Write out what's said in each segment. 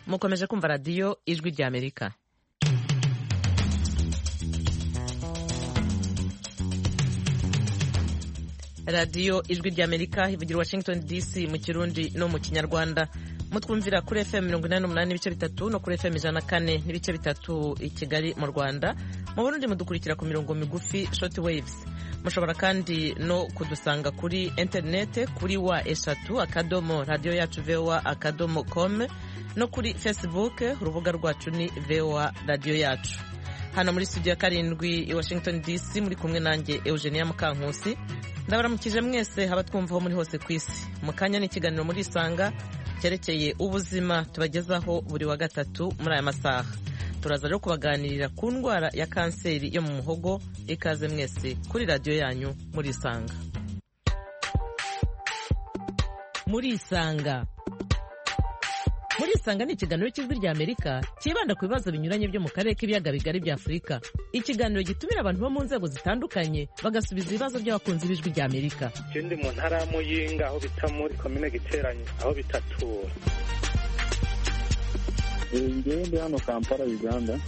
mukomeje kumva radiyo ijwi ry'Amerika. radiyo ijwi ry'Amerika ivugira Washington DC mu Kirundi no mu Kinyarwanda. Mutwumvira kuri FM 88 n'ibice bitatu no kuri FM 104 n'ibice bitatu i Kigali mu Rwanda. Mu Burundi mudukurikira ku mirongo migufi short waves. Mushobora kandi no kudusanga kuri internet kuri wa@radioyacu.voa.com no kuri Facebook urubuga rwacu ni VOA Radio Yacu. Hano muri studio ya karindwi i Washington DC muri kumwe nanjye Eugenia Mukankusi. Ndabaramukije mwese abatwumvaho muri hose ku isi. Mu kanya n'ikiganiro muri Isanga cyerekeye ubuzima tubagezaho buri wa gatatu muri aya masaha. Turaza rero kubaganirira ku ndwara ya kanseri yo mu muhogo. Ikaze mwese kuri radio yanyu muri Isanga. Muri Isanga ni ikiganiro cy'ijwi ry'Amerika kibanda ku bibazo binyuranye byo mu karere k'ibiyaga bigari bya Afurika. Ikiganiro gitumira abantu bo mu nzego zitandukanye bagasubiza ibibazo by'abakunzi b'ijwi ry'Amerika. Ndi mu ntara ya Muyinga aho bita muri komine Giteranye aho bitatura. Ndi hano Kampala Uganda.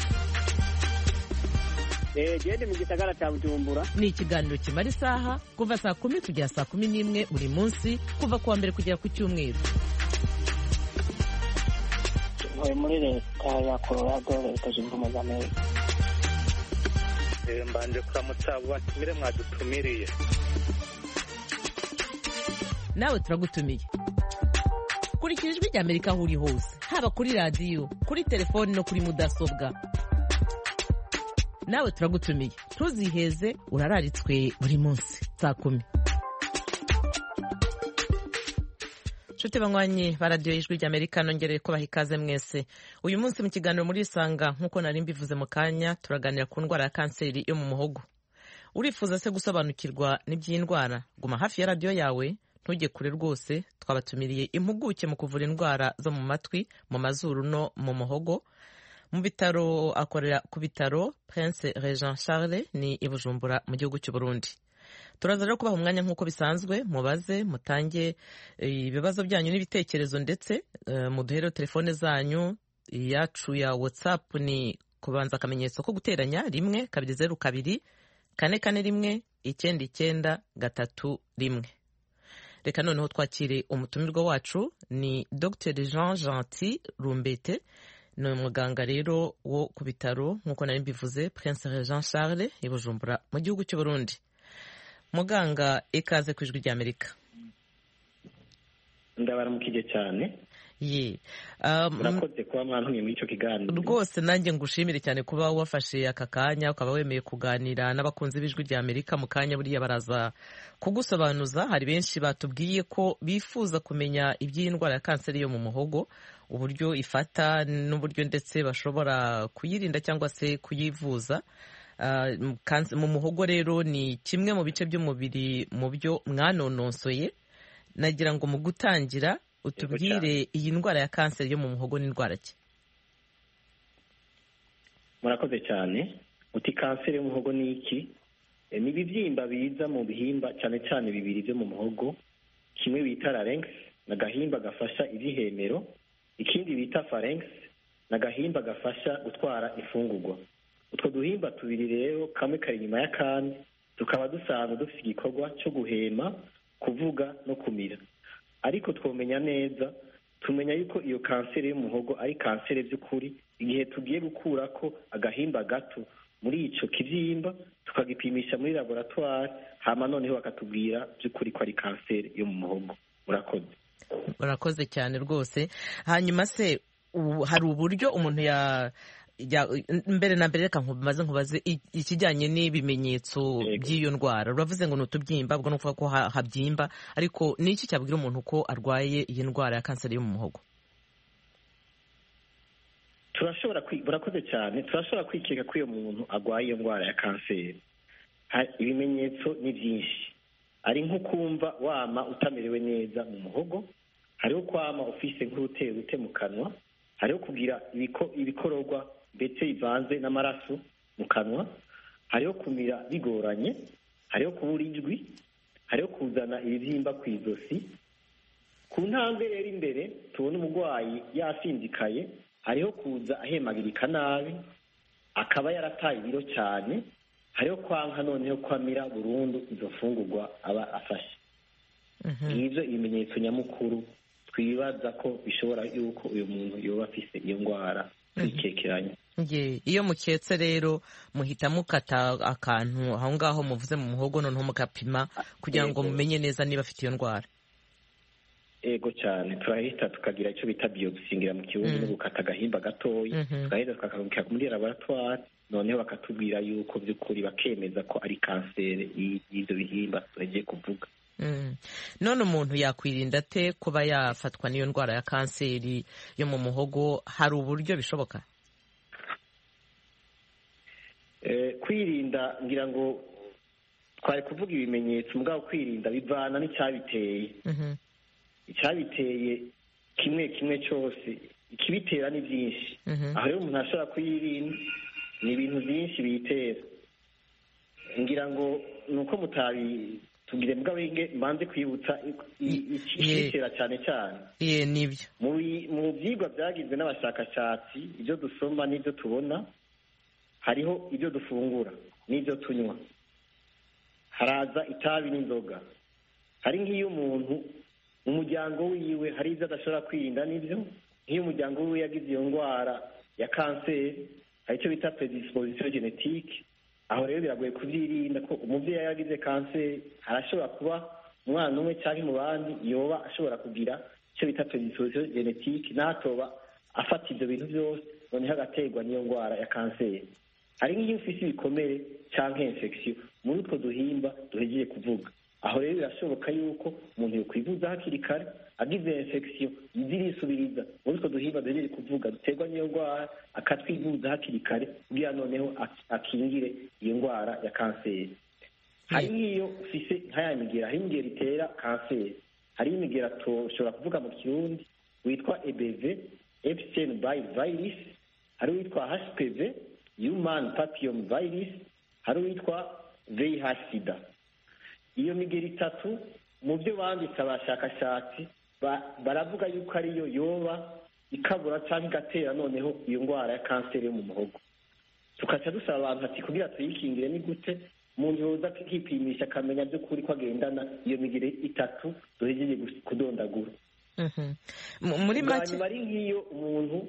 Ndi mu gisagara cya Bujumbura. Ni ikiganiro kimara isaha kuva saa 10 kugera saa 11 buri munsi kuva kuwa mbere kugera ku Cyumweru. Muri leta ya Colorado leta zunze ubumwe za Amerika. Mbanje kuramutsa abatumire mwadutumiriye. Nawe turagutumiye. Kurikira ijwi ry'Amerika aho uri hose, haba kuri radio, kuri telefone no kuri mudasobwa. Nawe turagutumiye. Ntuziheze urararitswe buri munsi saa 10. Nshuti banywanyi ba radiyo y'ijwi ry'Amerika nongereye ko bahikaze mwese. Uyu munsi mu kiganiro muri Isanga nk'uko nari mbivuze mu kanya turaganira ku ndwara ya kanseri yo mu muhogo. Urifuza se gusobanukirwa n'iby'indwara? Guma hafi ya radiyo yawe, ntujye kure rwose. Twabatumiriye impuguke mu kuvura indwara zo mu matwi, mu mazuru no mu muhogo. Mu bitaro akorera ku bitaro Prince Regent Charles ni i Bujumbura mu gihugu cy'u Burundi. Turaza rero kubaha umwanya nk'uko bisanzwe, mubaze mutange ibibazo byanyu n'ibitekerezo ndetse muduhere telefone zanyu. Yacu ya WhatsApp ni kubanza akamenyetso ko guteranya 1-202-441-991. Reka noneho twakire umutumirwa wacu ni Dr Jean Gentil Rumbete. Ni umuganga rero wo ku bitaro nk'uko nari mbivuze Prince Regent Charles i Bujumbura mu gihugu cy'u Burundi. Muganga, ikaze ku ijwi ry'Amerika. Ndabaramukije cyane. Murakoze kuba mwantumiye muri icyo kiganiro. Rwose nanjye ngushimire cyane kuba wafashe aka kanya ukaba wemeye kuganira n'abakunzi b'ijwi ry'Amerika. Mu kanya buriya baraza kugusobanuza. Hari benshi batubwiye ko bifuza kumenya iby'iyi ndwara ya kanseri yo mu muhogo, uburyo ifata n'uburyo ndetse bashobora kuyirinda cyangwa se kuyivuza. Mu muhogo rero ni kimwe mu bice by'umubiri mu byo mwanononsoye. Nagira ngo mu gutangira utubwire iyi ndwara ya kanseri yo mu muhogo ni indwara ki? Murakoze cyane. Uti kanseri yo mu muhogo ni iki? Ni ibibyimba biza mu bihimba cyane cyane bibiri byo mu muhogo. Kimwe bita larynx n'agahimba gafasha ibyihemero, ikindi bita pharynx n'agahimba gafasha gutwara ifungurwa. Utwo duhimba tubiri rero kamwe kari inyuma y'akandi, tukaba dusanzwe dufite igikorwa cyo guhema, kuvuga no kumira. Ariko twomenya neza, tumenya yuko iyo kanseri y'umuhogo ari kanseri by'ukuri igihe tugiye gukura ko agahimba gato muri ico kivyimba, tukagipimisha muri laboratoire, hama noneho bakatubwira by'ukuri ko ari kanseri yo mu muhogo. Murakoze cyane rwose. Hanyuma se hari uburyo umuntu mbere na mbere reka nkubaze ikijyanye n'ibimenyetso by'iyo ndwara. Uravuze ngo ni utubyimba, ubwo ni ukuvuga ko habyimba, ariko ni iki cyabwira umuntu ko arwaye iyi ndwara ya kanseri yo mu muhogo? Murakoze cyane. Turashobora kwikeka ko uyo muntu arwaye iyo ndwara ya kanseri. Ibimenyetso ni byinshi. Ari nko kumva wama utamerewe neza mu muhogo, hariho kwama ufise nk'urute mu kanwa, hariho kugira ibikororwa ndetse bivanze n'amaraso mu kanwa, hariho kumira bigoranye, hariho kubura ijwi, hariho kuzana ibibyimba ku izosi. Ku ntambwe rero imbere tubona umurwayi yasinzikaye, hariho kuza ahemagirika nabi, akaba yarataye ibiro cyane, hariho kwanka noneho kwamira burundu izo mfungurwa aba afashe. Ngibyo ibimenyetso nyamukuru twibaza ko bishobora yuko uyu muntu yoba afise iyo ndwara twikekeranya. Iyo muketse rero muhita mukata akantu aho ngaho muvuze mu muhogo, noneho mugapima kugira ngo mumenye neza niba afite iyo ndwara. Ego cyane, turahita tukagira icyo bita biopsingira mu kirundi, no gukata agahimba gatoya, tugahita tukakarungika muri laboratoire, noneho bakatubwira yuko by'ukuri bakemeza ko ari kanseri y'ibyo bihimba tugiye kuvuga. None umuntu yakwirinda ate kuba yafatwa n'iyo ndwara ya kanseri yo mu muhogo? Hari uburyo bishoboka? Kwirinda ngira ngo twari kuvuga ibimenyetso, mugabo kwirinda bivana n'icyabiteye. Icyabiteye kimwe cyose, ikibitera ni byinshi. Aho rero umuntu ashobora kuyirinda, ni ibintu byinshi biyitera. Ngira ngo ni uko tugire mugabo mbanze kwibutsa ikibitera cyane cyane. Nibyo mu byigwa byagizwe n'abashakashatsi, ibyo dusoma n'ibyo tubona, hariho ibyo dufungura n'ibyo tunywa, haraza itabi n'inzoga. Hari nk'iyo umuntu mu muryango wiwe hari ibyo adashobora kwirinda, n'ibyo nk'iyo umuryango wiwe yagize iyo ndwara ya kanseri, hari icyo bita predisposition genetique. Aho rero biragoye kubyirinda ko umubyeyi yagize kanseri, harashobora kuba umwana umwe cyangwa mu bandi yoba ashobora kugira icyo bita predisposition genetique, natoba afata ibyo bintu byose, noneho agaterwa n'iyo ndwara ya kanseri. Hari nk'iyo ufite ibikomere cyangwa infection muri utwo duhimba duhejeje kuvuga. Aho rero birashoboka yuko umuntu yakwivuza hakiri kare, agize infection izirisubiriza muri utwo duhimba duhejeje kuvuga duterwa n'iyo ndwara, akatwivuza hakiri kare kugira noneho akingire iyo ndwara ya kanseri. Hari nk'iyo ufise nk'aya migera, hari imigera itera kanseri. Hari imigera tushobora kuvuga mu kirundi witwa EBV, Epstein-Barr virus, hari witwa HPV, Human Papillom virus, hari witwa VIH/SIDA. Iyo migera itatu mu byo banditse abashakashatsi baravuga yuko ariyo yoba ikabura cyangwa igatera noneho iyo ndwara ya kanseri yo mu muhogo. Tukaca dusaba abantu ati kugira tuyikingire ni gute? Umuntu yoza akipimisha akamenya by'ukuri ko agendana iyo migera itatu duhejeje kudondagura. Muri make bari nk'iyo umuntu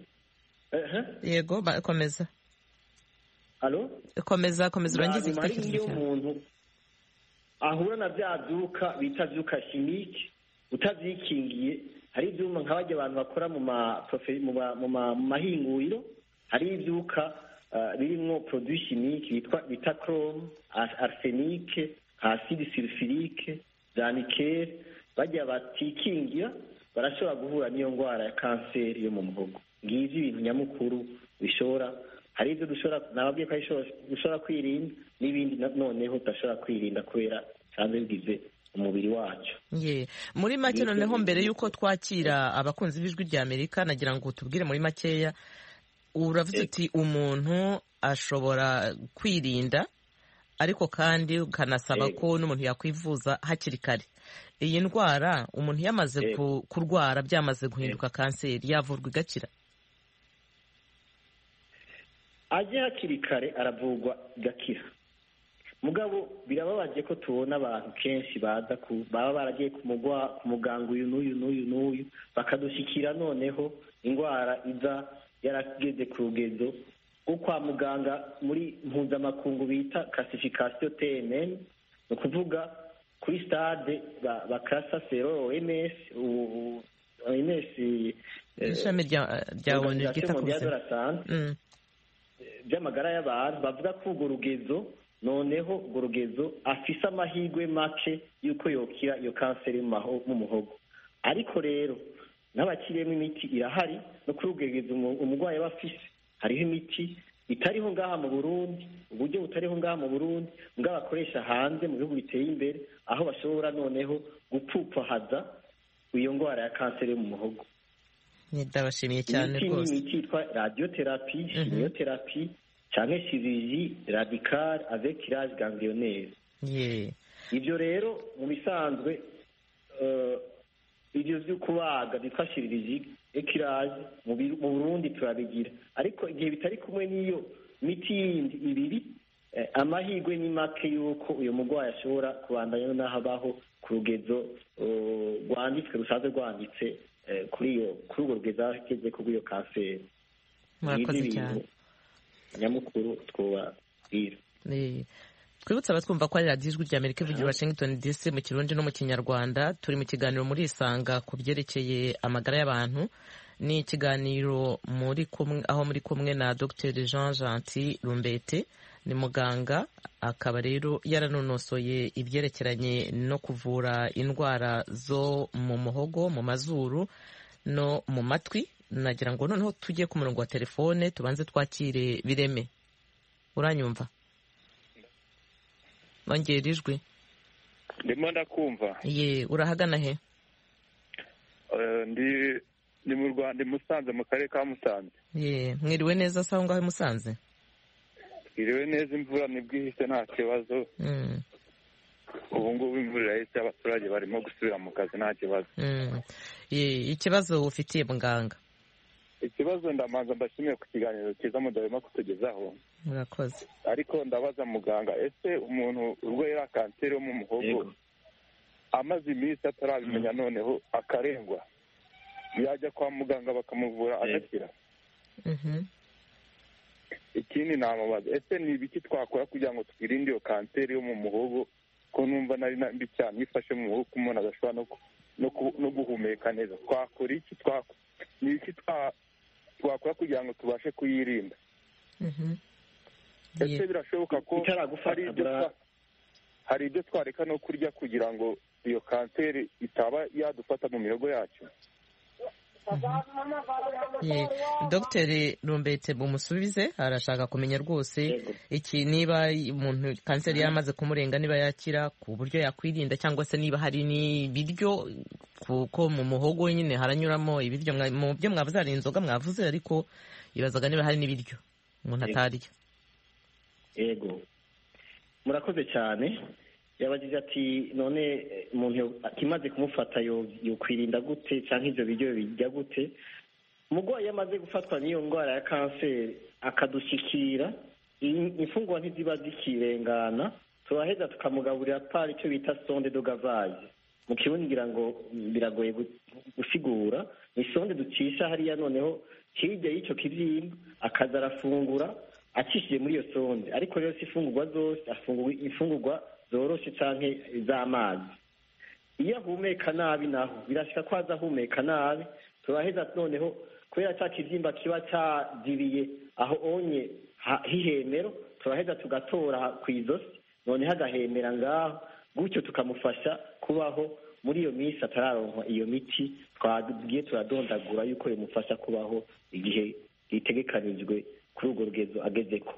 yego komeza. Allo? Komeza urangiza igitekerezo. Iyo umuntu ahura na bya byuka bita byuka chimique, utavyikingiye, hari ibyuma nk'abajya abantu bakora mu mahinguriro, hari ibyuka birimwo produit chimique bita chrome, arsenic, acide sulfurique, nickel. Bajya batikingira barashobora guhura n'iyo ndwara ya kanseri yo mu muhogo. Ngizi ibintu nyamukuru bishobora, hari ibyo nababwiye ko dushobora kwirinda, n'ibindi noneho tudashobora kwirinda kubera cyane bigize umubiri wacu. Muri make noneho mbere y'uko twakira abakunzi b'ijwi rya Amerika, nagira ngo tubwire muri makeya, uravuze uti umuntu ashobora kwirinda ariko kandi ukanasaba ko n'umuntu yakwivuza hakiri kare. Iyi ndwara umuntu yamaze kurwara byamaze guhinduka kanseri, yavurwa igakira? Aje hakiri kare aravurwa igakira. Mugabo birababaje ko tubona abantu kenshi baba baragiye ku muganga uyu n'uyu bakadushikira noneho indwara iza yarageze ku rugezo rwo kwa muganga muri mpuzamakungu bita classification TNN, ni ukuvuga kuri stade bakasa sero OMS ishami rya ONU ryita ku buzima by'amagara y'abantu, bavuga ko urwo rugezo noneho urwo rugezo afise amahirwe make y'uko yokira iyo kanseri mu muhogo. Ariko rero n'abakiriyemo imiti irahari, no kuri urwo rugezo umurwayi aba afise hariho imiti itariho ngaha mu Burundi, uburyo butariho ngaha mu Burundi mbwa bakoresha hanze mu bihugu biteye imbere, aho bashobora noneho gupfupfahaza iyo ndwara ya kanseri yo mu muhogo. Ndabashimiye cyane rwose. Imiti yitwa radiotherapie, chimiothérapie cyangwa chirurgie radicale avec tirage ganglionnaire. Ibyo rero mu bisanzwe ibyo byo kubaga byitwa chirurgie ekiraje mu Burundi turabigira, ariko igihe bitari kumwe n'iyo miti yindi ibiri, amahirwe ni make yuko uyu murwayi ashobora kubandanya n'aho abaho ku rugezo rwanditswe rusanzwe rwanditse kuri urwo rugezo ageze kuri iyo kanseri. murakoze cyane nyamukuru twubabwira. twibutse abatwumva ko ari radiyo ijwi ry'Amerika ivugira Washington DC mu Kirundi no mu Kinyarwanda. turi mu kiganiro muri Isanga ku byerekeye amagara y'abantu. ni ikiganiro aho muri kumwe na Dr Jean Gentil Rumbete, ni muganga, akaba rero yaranonosoye ibyerekeranye no kuvura indwara zo mu muhogo, mu mazuru no mu matwi. nagira ngo noneho tujye ku murongo wa telefone tubanze twakire Bireme. uranyumva? wongera ijwi. ndimo ndakumva. ye urahagana he? ndi mu Rwanda, i Musanze, mu karere ka Musanze. ye mwiriwe neza se aho ngaho i Musanze? twiriwe neza, imvura nibwo ihise nta kibazo. ubu ngubu imvura irahise, abaturage barimo gusubira mu kazi nta kibazo. ikibazo ufitiye muganga? ikibazo ndamanza mbashimiye ku kiganiro cyiza mudahwema kutugezaho. murakoze. ariko ndabaza muganga, ese umuntu urwaye kanseri yo mu muhogo amaze iminsi atarabimenya noneho akarengwa, yajya kwa muganga bakamuvura agakira? ikindi namubaza, ese ni ibiki twakora kugira ngo twirinde iyo kanseri yo mu muhogo, ko numva nari mbi cyane ifashe mu muhogo umuntu adashobora no guhumeka neza? twakora iki? ni iki twakora kugira ngo tubashe kuyirinda? ese birashoboka ko hari ibyo twareka no kurya kugira ngo iyo kanseri itaba yadufata mu mihogo yacu? Dr Rumbete bumusubize, arashaka kumenya rwose iki, niba umuntu kanseri yamaze kumurenga niba yakira, ku buryo yakwirinda, cyangwa se niba hari n'ibiryo, kuko mu muhogo nyine haranyuramo ibiryo. mu byo mwavuze hari inzoga mwavuze, ariko ibazaga niba hari n'ibiryo umuntu atarya. yego murakoze cyane. yabagize ati none umuntu akimaze kumufata yokwirinda gute, cyangwa ibyo biryo bijya gute? umurwayi yamaze gufatwa n'iyo ndwara ya kanseri akadushyikira, imfungwa ntiziba zikirengana, turaheza tukamugaburira pari icyo bita sonde do gavaje. mu kirundi ngira ngo biragoye gusigura. ni sonde ducisha hariya, noneho hirya y'icyo kibyimba akaza arafungura acishije muri iyo sonde. ariko rero si ifungurwa zose, afungurwa imfungurwa zoroshe canke z'amazi. iyo ahumeka nabi naho birashika ko aza ahumeka nabi, turaheza noneho kubera cya kibyimba kiba cyadiriye aho onye hihemero, turaheza tugatora ku izosi, noneho agahemera ngaho, gutyo tukamufasha kubaho muri iyo minsi atararonka iyo miti twagiye turadondagura yuko bimufasha kubaho igihe gitegekanijwe kuri urwo rugezo agezeko.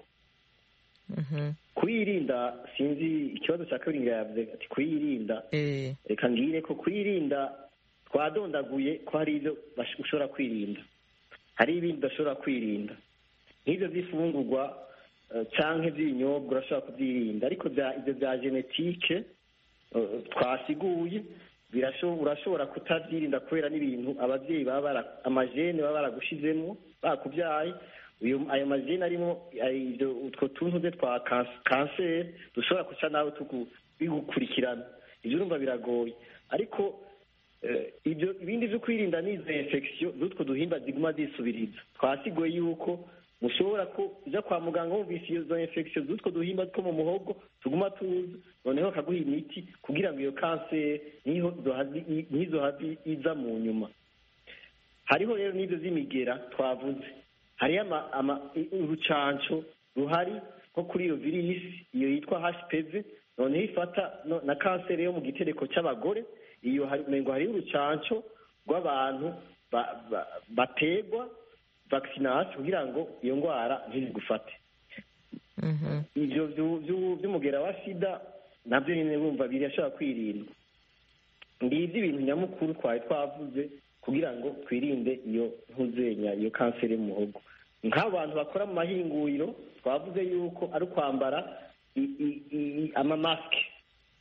kuyirinda, sinzi ikibazo cya kabiri yavuze ati kuyirinda. reka ngire ko kuyirinda twadondaguye ko hari ibyo ushobora kwirinda, hari ibindi udashobora kwirinda, nk'ibyo by'ifungurwa cyangwa iby'ibinyobwa urashobora kubyirinda, ariko ibyo bya genetike twasiguye urashobora kutabyirinda kubera n'ibintu ababyeyi amajene baba baragushizemo bakubyaye. ayo mazina arimo utwo tuntu twa kanseri dushobora guca nawe bigukurikirana. ibyo urumva biragoye, ariko ibindi byo kwirinda ni izo infection z'utwo duhimba ziguma zisubiriza. twasiguye yuko mushobora kujya kwa muganga wumvise izo infection z'utwo duhimba two mu muhogo tuguma tuza, noneho akaguha imiti kugira ngo iyo kanseri ntizohave iza mu nyuma. hariho rero n'ibyo z'imigera twavuze, hariyo urucanco ruhari nko kuri iyo virisi, iyo yitwa HPV, noneho ifata na kanseri yo mu gitereko cy'abagore. iyo hariho urucanco rw'abantu bategwa vaccination kugira ngo iyo ndwara ntizigufate. ibyo by'umugera wa sida nabyo nyine bumva birashobora kwirindwa. ngibyo ibintu nyamukuru twari twavuze kugira ngo twirinde iyo ntuzenya, iyo kanseri y'umuhogo. nk'abantu bakora mu mahinguriro twavuze yuko ari ukwambara amamasike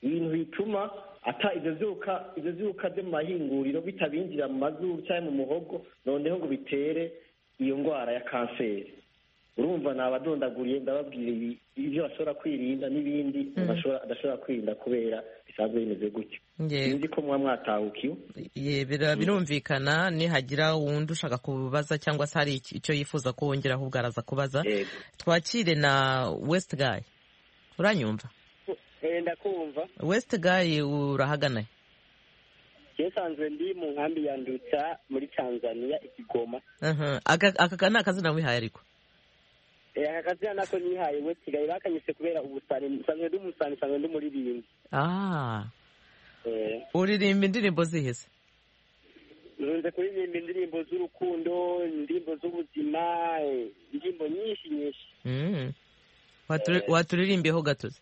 ibintu bituma ata ivyo vyuka vyo mu mahinguriro bitabinjira mu mazuru cyangwa mu muhogo noneho ngo bitere iyo ndwara ya kanseri. Urumva nabadondaguriye ndababwira ibyo bashobora kwirinda n'ibindi adashobora kwirinda kubera bisanzwe bimeze gutyo. Sinzi ko muba mwatahukiwe. Birumvikana nihagira wundi ushaka kubaza cyangwa se hari icyo yifuza ko wongera ahubwo araza kubaza. Twakire na West Guy. Uranyumva? Ndakumva. West Guy urahagana? Yesanzwe ndi mu nkambi ya Nduta muri Tanzania Ikigoma. Aka ni akazina wihaye ariko. Aka kazina nako nihaye West Guy bakanyise kubera ubusani nsanzwe ndi umuririmbyi. Uririmba indirimbo zihese? Nkunze kuririmba indirimbo z'urukundo, indirimbo z'ubuzima, indirimbo nyinshi. Waturirimbiyeho gatozi?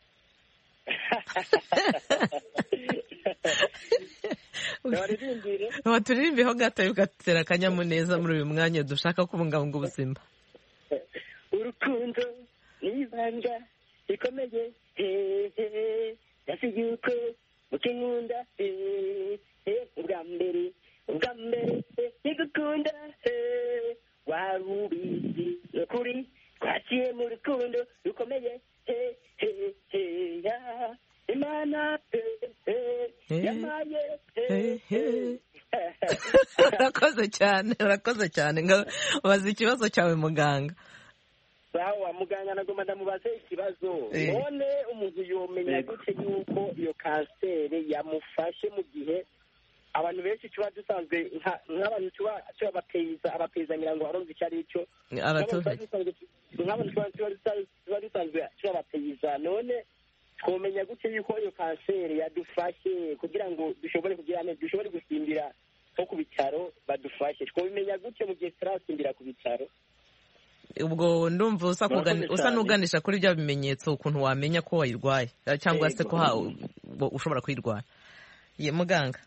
Waturirimbiyeho gato ugatera akanyamuneza muri uyu mwanya dushaka kubungabunga ubuzima. Urukundo n'ibanga rikomeye yasigiye uko mukinkunda ubwa mbere nigukunda warubizi ukuri twaciye mu rukundo rukomeye Imana yamaye. Urakoze cyane baza ikibazo cyawe muganga. Sawa muganga nagomba ndamubaze ikibazo. None umuntu yomenya gute yuko iyo kanseri yamufashe mu gihe abantu benshi tuba dusanzwe nk'abantu tuba abapeza ngira ngo arumva icyo ari cyo nk'abantu tuba dusanzwe abapeza. None twomenya gute yuko iyo kanseri yadufashe kugira ngo dushobore gusimbira nko ku bitaro badufashe? Twomenya gute mu gihe turasimbira ku bitaro? Ubwo ndumva usa n'uganisha kuri bya bimenyetso ukuntu wamenya ko wayirwaye cyangwa se ko ushobora kuyirwara. Muganga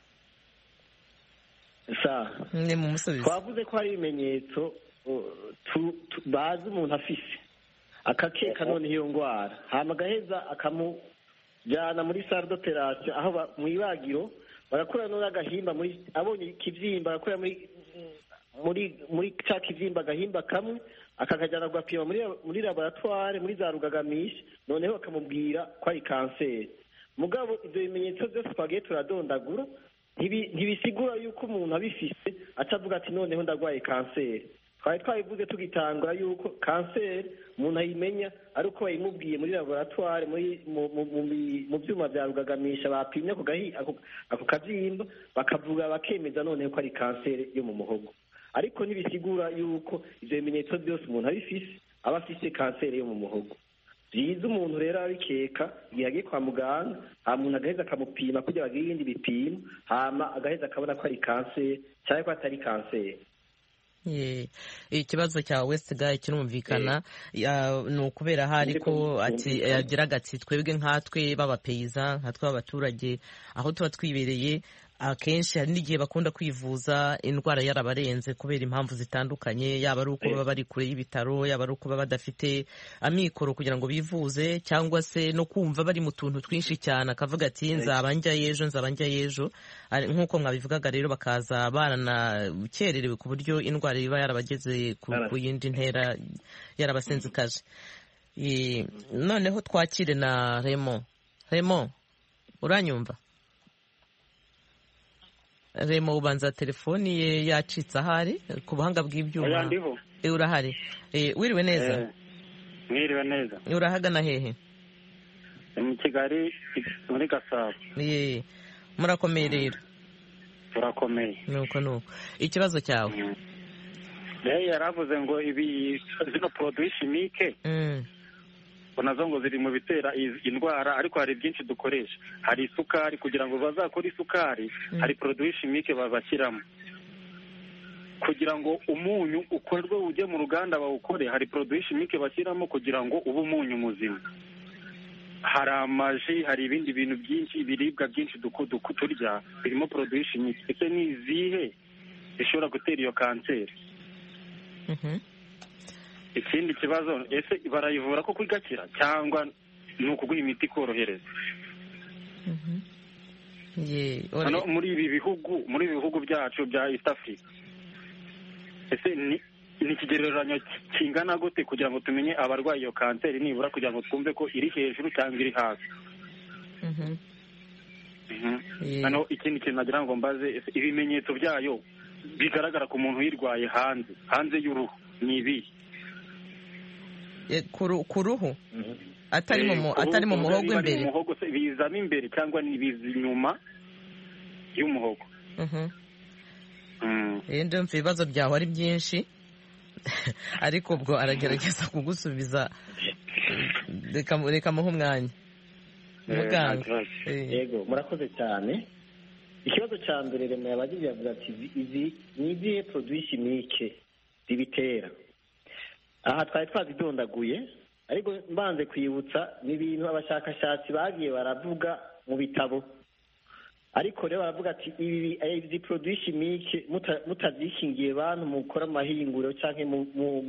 ni mu musubizo. Twavuze ko hari ibimenyetso bazi umuntu afise akakeka none iyo ndwara hama agaheza akamujyana muri salle d'operation aho mu ibagiro barakura none agahimba abonye ikibyimba barakura muri ca kibyimba agahimba kamwe akakajyana gupima muri laboratoire muri za rugagamisha noneho bakamubwira ko ari kanseri. Mugabo ibyo bimenyetso byose twagiye turadondagura ntibisigura yuko umuntu abifise atavuga ati noneho ndarwaye kanseri. Twari twabivuze tugitangura yuko kanseri umuntu ayimenya ari uko bayimubwiye muri laboratoire mu byuma bya rugagamisha bapimye ako kabyimba bakavuga bakemeza noneho ko ari kanseri yo mu muhogo. Ariko ntibisigura yuko ibyo bimenyetso byose umuntu abifise aba afise kanseri yo mu muhogo. Byiza umuntu rero abikeka igihe agiye kwa muganga umuntu agaheza akamupima kugira bagire ibindi bipimo hama agaheza akabona ko ari kanseri cyangwa ko atari kanseri. Ikibazo cya West Guy kirumvikana ni ukubera hari ko yagira ati twebwe nkatwe b'abapeiza nkatwe b'abaturage aho tuba twibereye akenshi hari n'igihe bakunda kwivuza indwara yarabarenze kubera impamvu zitandukanye, yaba ari uko baba bari kure y'ibitaro, yaba ari uko baba badafite amikoro kugira ngo bivuze, cyangwa se no kumva bari mu tuntu twinshi cyane akavuga ati nzaba njya y'ejo nk'uko mwabivugaga rero bakaza baranakererewe ku buryo indwara iba yarabageze ku yindi ntera yarabasenzikaje. Noneho twakire na Remo uranyumva? Remo ubanza telefoni ye yacitse ahari ku buhanga bw'ibyuma. Urahari? Wiriwe neza? Mwiriwe neza. Urahagana hehe? Mu Kigali muri Gasabo. Murakomeye rero? Turakomeye. Nuko ikibazo cyawe? Yaravuze ngo zino produit chimique nazo ngo ziri mu bitera indwara, ariko hari byinshi dukoresha. Hari isukari, kugira ngo bazakore isukari hari produit chimique babashyiramo. Kugira ngo umunyu ukorwe ujye mu ruganda bawukore hari produit chimique bashyiramo kugira ngo ube umunyu muzima. Hari amaji, hari ibindi bintu byinshi, ibiribwa byinshi turya birimo produit chimique. Ese ni izihe zishobora gutera iyo kanseri? Ikindi kibazo, ese barayivura ko igakira cyangwa ni ukuguha imiti ikorohereza? muri ibi bihugu byacu bya East Africa ese ni ikigereranyo kingana gute kugira ngo tumenye abarwaye iyo kanseri nibura kugira ngo twumve ko iri hejuru cyangwa iri hasi? hano ikindi kintu nagira ngo mbaze, ibimenyetso byayo bigaragara ku muntu uyirwaye hanze y'uruhu ni ibihe? ku ruhu atari mu muhogo imbere? bizamo imbere cyangwa ni biza inyuma y'umuhogo? ndumva ibibazo byawe ari byinshi ariko ubwo aragerageza kugusubiza. reka muhe umwanya muganga. yego murakoze cyane. ikibazo cya mbere rema yabagize yavuze ati izi ni izihe produit chimique zibitera. aha twari twazidondaguye ariko mbanze kwibutsa ni ibintu abashakashatsi bagiye baravuga mu bitabo, ariko rero baravuga ati izi produit chimique mutazikingiye bantu mukora amahinguriro cyangwa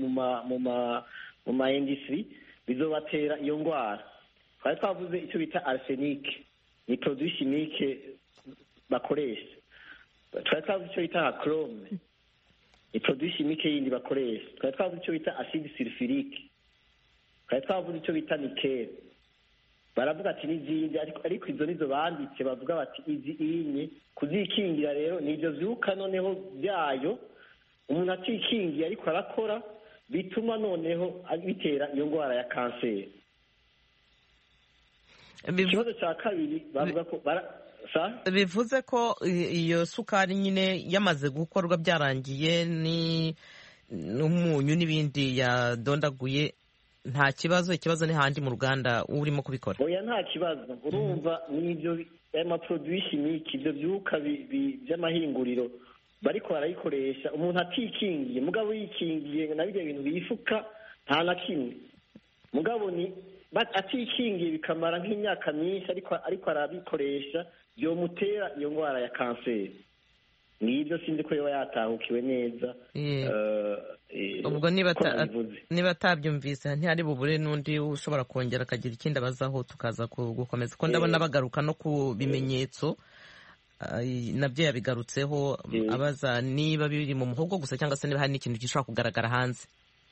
mu ma industry bizobatera iyo ndwara. twari twavuze icyo bita arsenic, ni produit chimique bakoresha. twari twavuze icyo bita chrome, ni produit chimique yindi bakoresha. twari twavuze icyo bita acide sulfurique, twari twavuze icyo bita nickel. baravuga ati n'izindi ariko izo nizo banditse bavuga bati izi inye kuzikingira rero nibyo vyuka noneho byayo umuntu atikingiye ariko arakora bituma noneho bitera iyo ndwara ya kanseri. ikibazo cya kabiri bavuga ko bivuze ko iyo sukari nyine yamaze gukorwa byarangiye n'umunyu n'ibindi yadondaguye nta kibazo. ikibazo ni handi mu ruganda urimo kubikora. oya nta kibazo. urumva n'ibyo amaproduit chimique ibyo byuka by'amahinguriro bariko barayikoresha umuntu atikingiye. mugabo yikingiye na bijya bintu bifuka nta na kimwe. mugabo ni atikingiye bikamara nk'imyaka myinshi ariko arabikoresha byomutera iyo ndwara ya kanseri. n'ibyo sinzi ko yoba yatahukiwe neza. ubwo niba atabyumvise ntihari bubure n'undi ushobora kongera akagira ikindi abazaho tukaza gukomeza ko ndabona bagaruka no ku bimenyetso nabyo yabigarutseho abaza niba biri mu muhogo gusa cyangwa se niba hari n'ikintu gishobora kugaragara hanze.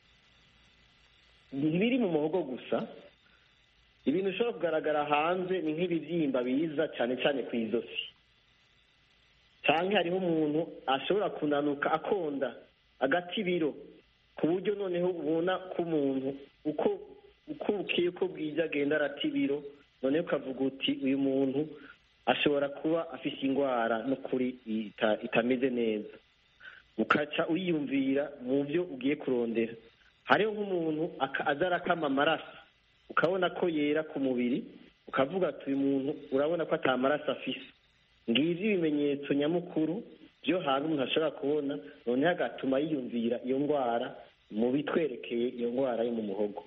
ntibiri mu muhogo gusa, ibintu bishobora kugaragara hanze ni nk'ibibyimba biza cyane cyane ku izosi, cyangwa hariho umuntu ashobora kunanuka akonda agata ibiro ku buryo noneho ubona ko umuntu uko bukiye uko bwije agenda arata ibiro, noneho ukavuga uti uyu muntu ashobora kuba afite indwara n'ukuri itameze neza, ukaca uyiyumvira mu byo ugiye kurondera. hariho nk'umuntu aza arakama amaraso ukabona ko yera ku mubiri, ukavuga ati uyu muntu urabona ko atamaraso afise. ngizi ibimenyetso nyamukuru byo hantu umuntu ashobora kubona, noneho agatuma yiyumvira iyo ndwara mu bitwerekeye iyo ndwara yo mu muhogo.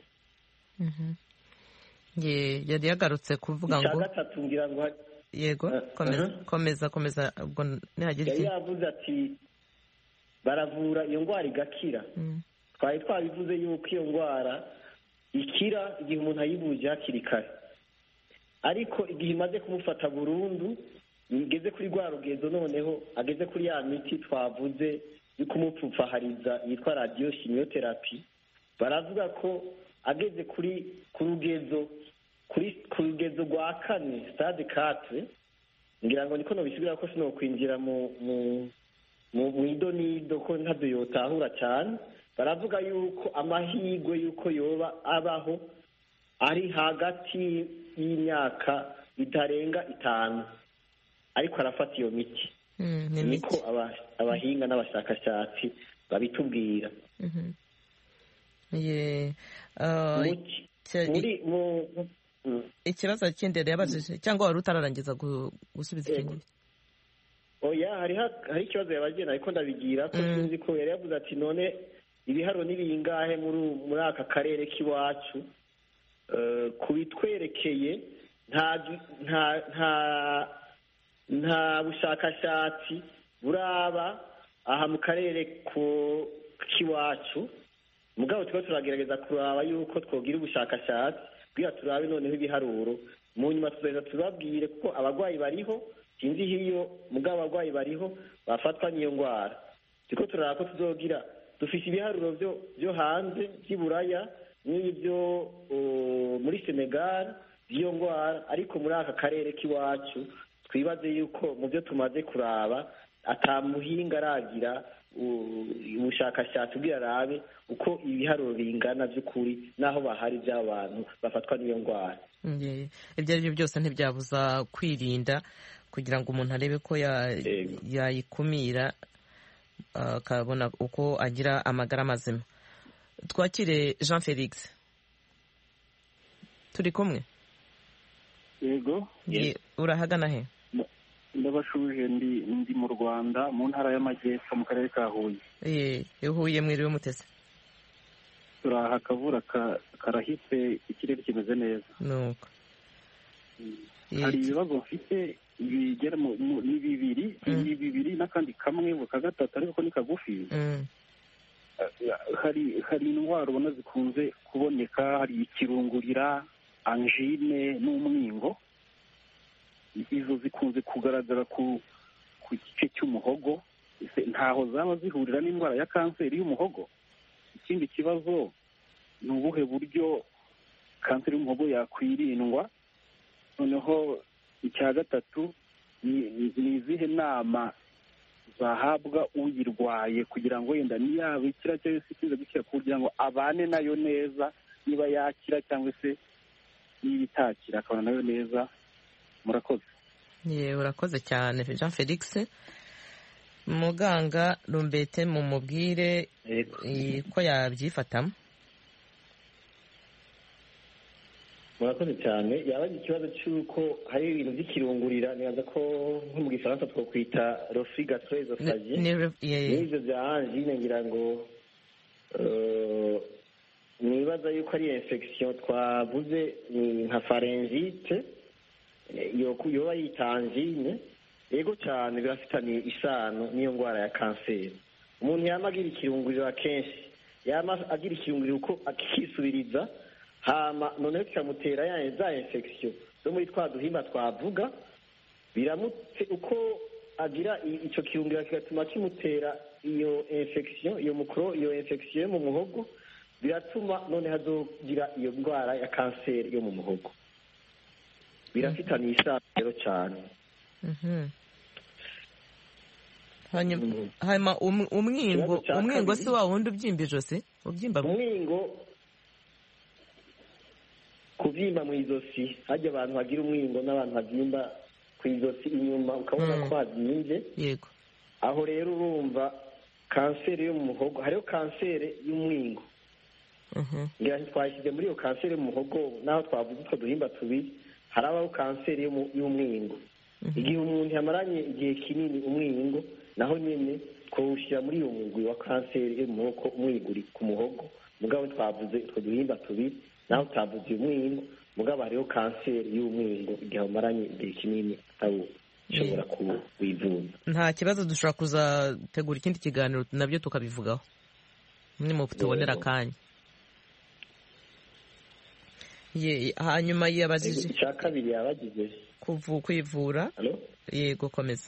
yari yagarutse kuvuga ngo gatatu ngira ngo yego komeza ubwo nihagira iki. yavuze ati baravura iyo ndwara igakira. twari twabivuze yuko iyo ndwara ikira igihe umuntu ayivuje hakiri kare, ariko igihe imaze kumufata burundu igeze kuri rwa rugezo noneho ageze kuri ya miti twavuze yo kumupfupfahariza yitwa radiyo chimiotherapy, baravuga ko ageze ku rugezo rwa 4 stade 4, ngira ngo niko nobisubira ko sinokwinjira mu idonido ko ntabyo yotahura cyane. baravuga yuko amahirwe yuko yoba abaho ari hagati y'imyaka itarenga 5, ariko arafata iyo miti. niko abahinga n'abashakashatsi babitubwira. ikibazo kindi yabajije cyangwa wari utararangiza gusubiza ikindi? oya hari ikibazo yabagena ariko ndabigira ko sinzi ko yari yavuze ati none ibiharo n'ibingahe muri aka karere k'iwacu kubitwerekeye nta bushakashatsi buraba aha mu karere k'iwacu. mugabo tukaba turagerageza kuraba yuko twogira ubushakashatsi kugira turabe noneho ibiharuro mu nyuma tuzaheza tubabwire kuko abarwayi bariho sinzi iyo mugabo abarwayi bariho bafatwa n'iyo ndwara turiko turaraba ko tuzogira dufise ibiharuro byo hanze by'iburaya n'ibyo muri Senegal by'iyo ndwara ariko muri aka karere k'iwacu twibaze yuko mu byo tumaze kuraba atamuhinga aragira ubushakashatsi bw'irabe uko ibiharuro bingana by'ukuri n'aho bahari by'abantu bafatwa n'iyo ndwara. Ibyo ari byo byose ntibyabuza kwirinda kugira ngo umuntu arebe ko yayikumira akabona uko agira amagara mazima. Twakire Jean Felix, turi kumwe? Yego. Urahagana he? Ndabashuje ndi mu Rwanda mu ntara y'Amajyepfo mu karere ka Huye. Huye mwiriwe mutese? Turaha akavura karahise ikirere kimeze neza. Nuko hari ibibazo mfite bigera ni bibiri n'akandi kamwe ka gatatu ariko ni kagufi. Hari indwara ubona zikunze kuboneka, hari ikirungurira, angine n'umwingo. Izo zikunze kugaragara ku gice cy'umuhogo, ntaho zaba zihurira n'indwara ya kanseri y'umuhogo. Ikindi kibazo ni ubuhe buryo kanseri y'umuhogo yakwirindwa. Noneho icya gatatu ni izihe nama zahabwa uyirwaye kugira ngo wenda niyaba ikira cyangwa se ikiza gukira kugira ngo abane nayo neza, niba yakira cyangwa se niba itakira akabana nayo neza. Murakoze. Urakoze cyane Jean Felix. Muganga Rumbete mumubwire ko yabyifatamo. Murakoze cyane. Yabaye ikibazo cy'uko hari ibintu by'ikirungurira, nibaza ko nko mu gifaransa twokwita reflux gastroesophageal n'ibyo bya angine, ngira ngo nibaza yuko ari infection twavuze nka pharyngite yoba yita angine. Yego cyane birafitanye isano n'iyo ndwara ya kanseri. Umuntu yama agira ikirunguriro akenshi, yama agira ikirunguriro uko akisubiriza, hama noneho kikamutera za infection zo muri twa duhimba twavuga, biramutse uko agira icyo kirunguriro kigatuma kimutera iyo infection, iyo infection yo mu muhogo, biratuma none hazogira iyo ndwara ya kanseri yo mu muhogo. Birafitanye isano rero cyane. Hanyuma umwingo si wa wundi ubyimba ijosi? Umwingo kubyimba mu izosi, hajya abantu bagira umwingo n'abantu babyimba ku izosi inyuma ukabona ko habyimbye. Yego. Aho rero urumva kanseri yo mu muhogo, hariho kanseri y'umwingo. Ngira twashyize muri iyo kanseri yo mu muhogo naho twavuze utwo duhimba tubiri, harabaho kanseri y'umwingo. Igihe umuntu yamaranye igihe kinini umwingo, naho nyine twawushyira muri iyo mugwi wa kanseri yo mu muhogo, umwiguri ku muhogo. Mugabo twavuze utwo duhimba tubiri, naho utavuze umwingo, mugabo hariho kanseri y'umwingo igihe wamaranye igihe kinini ushobora kuwivuza. Nta kibazo, dushobora kuzategura ikindi kiganiro nabyo tukabivugaho nimutubonera akanya. Hanyuma yabajije icya kabiri yabagize kwivura. Yego, komeza.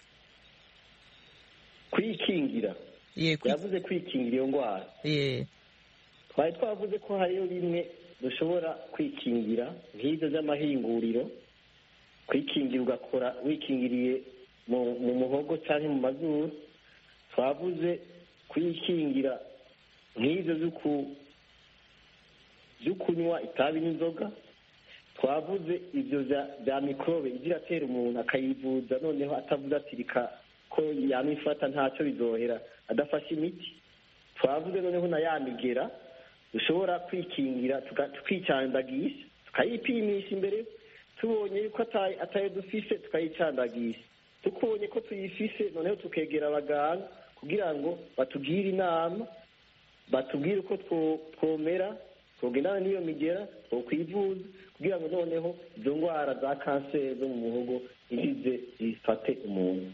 Kwikingira. Yavuze kwikingira iyo ndwara. Twari twavuze ko hariyo bimwe dushobora kwikingira nk'ibyo by'amahinguriro. Kwikingira ugakora wikingiriye mu muhogo cyangwa mu mazuru. Twavuze kwikingira nk'ibyo byo kunywa itabi n'inzoga. Twavuze ibyo bya mikorobe igira atera umuntu akayivuza, noneho atavuze ati ko yamifata ntacyo bizohera adafashe imiti. Twavuze noneho na ya migera dushobora kwikingira, tukicandagisha, tukayipimisha imbere, tubonye yuko atayo dufise tukayicandagisha, tukubonye ko tuyifise noneho tukegera abaganga kugira ngo batugire inama, batubwire uko twomera, twogendana n'iyo migera, twokwivuza kugira ngo noneho izo ndwara za kanseri zo mu muhogo ntizize zifate umuntu.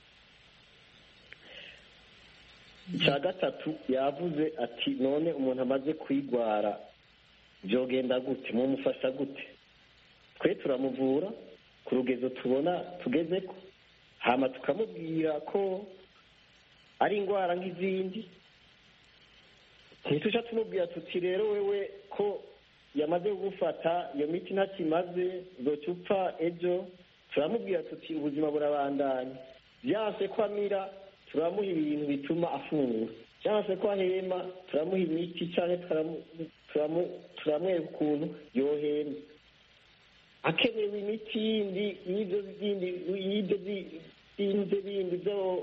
Icya gatatu yavuze ati none umuntu amaze kwigwara byogenda gute, mumufasha gute? twe turamuvura ku rugezo tubona tugeze ko, hama tukamubwira ko ari indwara nk'izindi. ntitujya tumubwira tuti rero wewe ko yamaze kugufata iyo miti ntakimaze uzoca upfa ejo. turamubwira tuti ubuzima burabandanya, byanse ko amira turamuha ibintu bituma afungura, byanse ko ahema turamuha imiti cyangwa turamwereka ukuntu yohema. akenewe imiti yindi y'ibyo bindi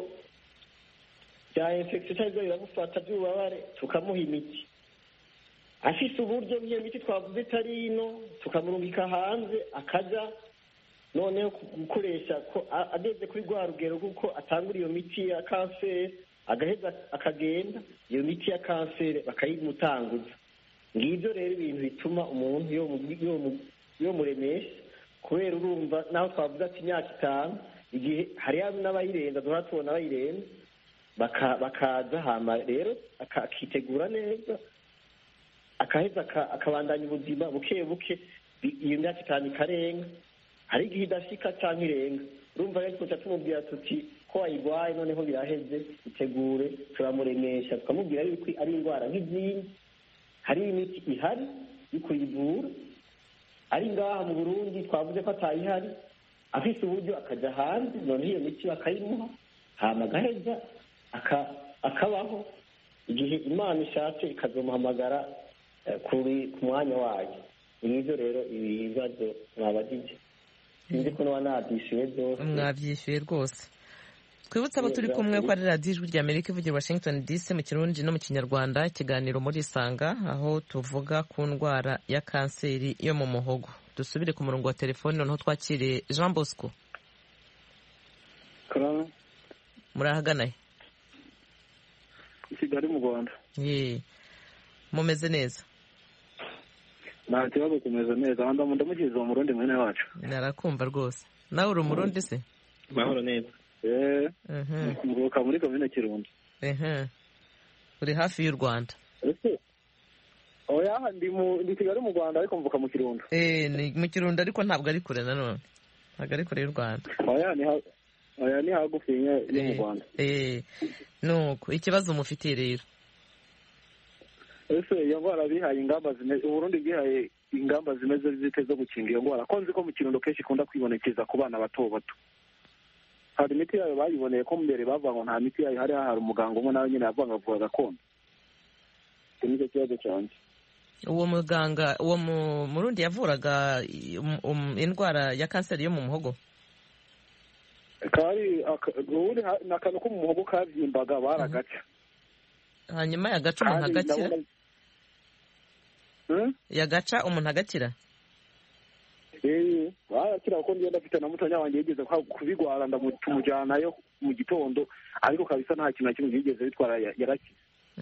bya infection cyangwa biramufata by'ububabare tukamuha imiti. afise uburyo bw'iyo miti twavuze itari ino tukamurungika hanze akajya noneho gukoresha ko ageze kuri rwa rugero kuko atangura iyo miti ya kanseri agaheza akagenda iyo miti ya kanseri bakayimutanguza. ngibyo rero ibintu bituma umuntu yo muremesha, kubera urumva naho twavuze ati imyaka 5 igihe hari n'abayirenza duhora tubona abayirenza bakaza hama rero akitegura neza akaheza akabandanya ubuzima buke buke. iyo myaka 5 ikarenga, hari igihe idashika cyangwa irenga. urumva rero tuca tumubwira tuti ko wayirwaye noneho biraheze itegure, turamuremesha tukamubwira yuko ari indwara nk'izindi, hari imiti ihari yo kuyivura. ari ngaha mu Burundi twavuze ko atayihari, afise uburyo akajya hanze none iyo miti bakayimuha hama agaheza akabaho. igihe Imana ishatse ikazomuhamagara ku mwanya wayo. nibyo rero ibibazo mwabagije, sinzi ko nabyishyuye byose. mwabyishyuye rwose. twibutse abo turi kumwe ko ari radiyo ijwi ry'Amerika ivugira Washington DC mu Kirundi no mu Kinyarwanda, ikiganiro muri Isanga aho tuvuga ku ndwara ya kanseri yo mu muhogo. dusubire ku murongo wa telefoni noneho twakiriye Jean Bosco. murahagana he? i Kigali mu Rwanda. mumeze neza? nta kibazo, kumeze neza. ndamukiza uwo Murundi mwene wacu. narakumva rwose. nawe uri Umurundi se? mahoro neza. mvuka muri komine Kirundo. uri hafi y'u Rwanda? oya ndi Kigali mu Rwanda ariko mvuka mu Kirundo. ni mu Kirundo ariko ntabwo ari kure nanone, ntabwo ari kure y'u Rwanda. oya ni hagufi yo mu Rwanda. nuko ikibazo mufitiye rero? ese iyo ndwara bihaye ingamba zimeze, Uburundi bwihaye ingamba zimeze zite zo gukinga iyo ndwara? ko nzi ko mu Kirundo kenshi ikunda kwibonekeza ku bana bato bato. hari imiti yayo bayiboneye ko mbere bavuga ngo nta miti yayo, hari umuganga umwe nawe nyine yavuga ngo avura gakondo. icyo ni cyo kibazo cyanjye. uwo muganga uwo Murundi yavuraga indwara ya kanseri yo mu muhogo? kari ni akantu ko mu muhogo kabyimbaga baragaca, hanyuma yagaca umuntu agakira? yagaca umuntu agakira? barakira kuko ndiyo ndafite na mutonya wanjye yigeze kubigwara ndamujyanayo mu gitondo, ariko kabisa nta kintu na kimwe yigeze bitwara, yarakize.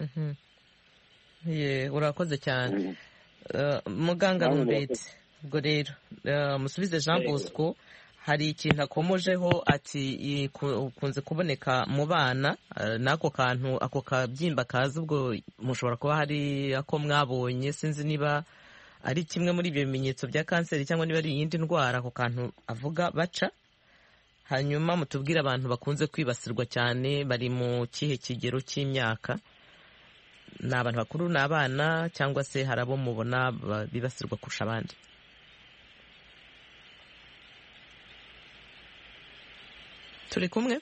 urakoze cyane muganga Rumbete. ubwo rero musubize Jean Bosco, hari ikintu akomojeho ati ukunze kuboneka mu bana n'ako kantu, ako kabyimba kaza, ubwo mushobora kuba hari ako mwabonye, sinzi niba ari kimwe muri ibyo bimenyetso bya kanseri cyangwa niba ari iyindi ndwara ako kantu avuga baca. hanyuma mutubwire abantu bakunze kwibasirwa cyane bari mu kihe kigero cy'imyaka? ni abantu bakuru, ni abana, cyangwa se hari abo mubona bibasirwa kurusha abandi? turi kumwe?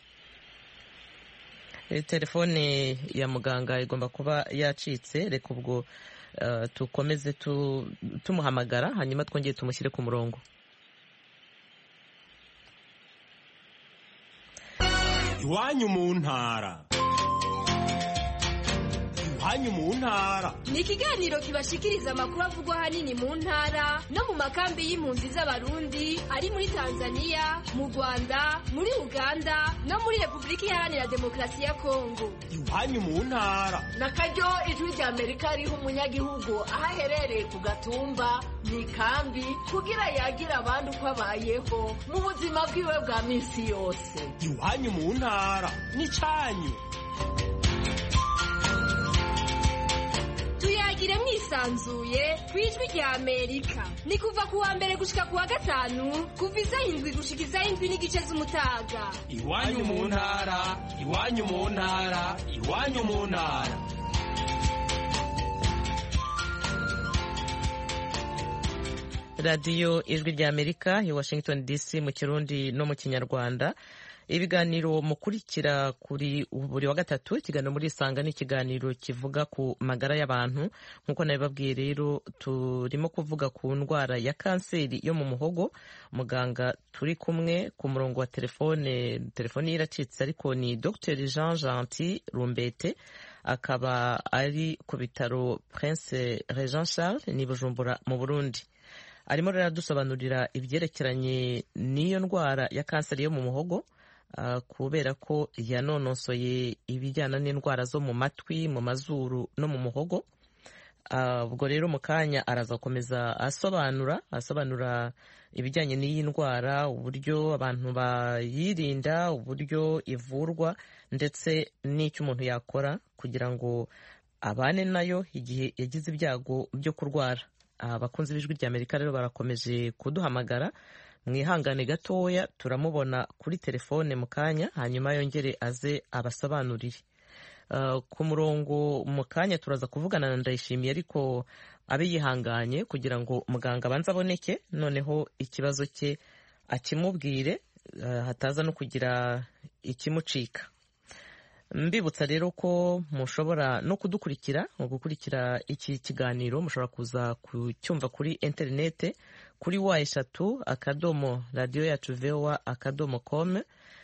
telefone ya muganga igomba kuba yacitse, reka ubwo tukomeze tumuhamagara hanyuma twongere tumushyire ku murongo. iwanyu mu ntara. iwanyu mu ntara ni ikiganiro kibashikiriza amakuru avugwa ahanini mu ntara no mu makambi y'impunzi z'abarundi ari muri Tanzania, mu Rwanda, muri Uganda no muri Repubulika Iharanira Demokarasi ya Kongo. iwanyu mu ntara. nakaryo ijwi ry'Amerika riha umunyagihugu aho aherereye ku gatumba mu ikambi kugira yagire abandi uko abayeho mu buzima bwiwe bwa minsi yose. iwanyu mu ntara n'icyanyu. tuyagire mwisi mwisanzuye ku ijwi rya Amerika. Ni kuva ku wa mbere gushika ku wa gatanu kuva isaha 7 gushika isaha 7 n'igice z'umutaga. Iwanyu mu ntara, iwanyu mu ntara, iwanyu mu ntara. radiyo ijwi rya Amerika i Washington DC mu Kirundi no mu Kinyarwanda. Ibiganiro mukurikira kuri buri wa gatatu, ikiganiro muri Isanga ni ikiganiro kivuga ku magara y'abantu. Nk'uko nabibabwiye rero, turimo kuvuga ku ndwara ya kanseri yo mu muhogo. Muganga turi kumwe ku murongo wa telefone ye iracitse, ariko ni Dr Jean Gentil Rumbete, akaba ari ku bitaro Prince Regent Charles ni Bujumbura mu Burundi. Arimo rero dusobanurira ibyerekeranye n'iyo ndwara ya kanseri yo mu muhogo, kubera ko yanonosoye ibijyana n'indwara zo mu matwi, mu mazuru no mu muhogo. Ubwo rero mu kanya araza gukomeza asobanura ibijyanye n'iyi ndwara, uburyo abantu bayirinda, uburyo ivurwa, ndetse n'icyo umuntu yakora kugira ngo abane nayo igihe yagize ibyago byo kurwara. Abakunzi b'ijwi rya Amerika rero barakomeje kuduhamagara. Mwihangane gatoya, turamubona kuri telefone mu kanya, hanyuma yongere aze abasobanurire. Ku murongo mu kanya turaza kuvugana na Ndayishimiye, ariko abe yihanganye kugira ngo muganga abanze aboneke, noneho ikibazo cye akimubwire, hataza no kugira ikimucika. Mbibutsa rero ko mushobora no kudukurikira, mu gukurikira iki kiganiro mushobora kuza kucyumva kuri interinete kuri wa3 radio yacu voa.com.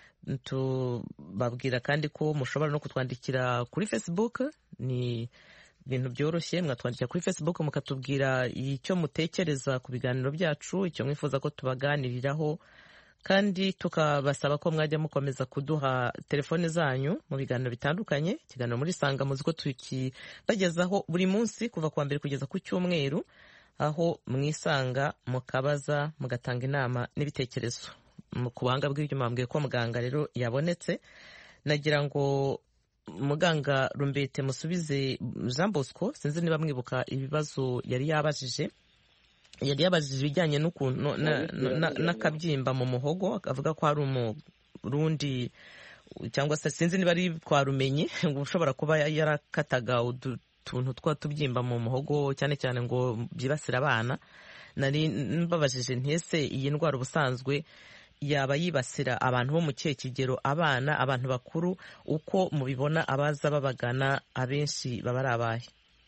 Tubabwira kandi ko mushobora no kutwandikira kuri Facebook. Ni ibintu byoroshye, mwatwandikira kuri Facebook mukatubwira icyo mutekereza ku biganiro byacu, icyo mwifuza ko tubaganiriraho, kandi tukabasaba ko mwajya mukomeza kuduha telefone zanyu mu biganiro bitandukanye. Ikiganiro muri Isanga muzi ko tukibagezaho buri munsi kuva ku wa mbere kugeza ku cyumweru, aho mwisanga mukabaza, mugatanga inama n'ibitekerezo. Ku buhanga bw'ibyuma mbwiye ko muganga rero yabonetse. Nagira ngo muganga Rumbete musubize Jean Bosco, sinzi niba mwibuka ibibazo yari yabajije ibijyanye n'ukuntu n'akabyimba mu muhogo. Avuga ko hari umurundi, cyangwa se sinzi niba ari twarumenye, ngo ushobora kuba yarakataga utuntu twatubyimba mu muhogo, cyane cyane ngo byibasira abana. Nari mbabajije ntese iyi ndwara ubusanzwe yaba yibasira abantu bo mu kihe kigero, abana, abantu bakuru? Uko mubibona abaza babagana abenshi baba ari abahe?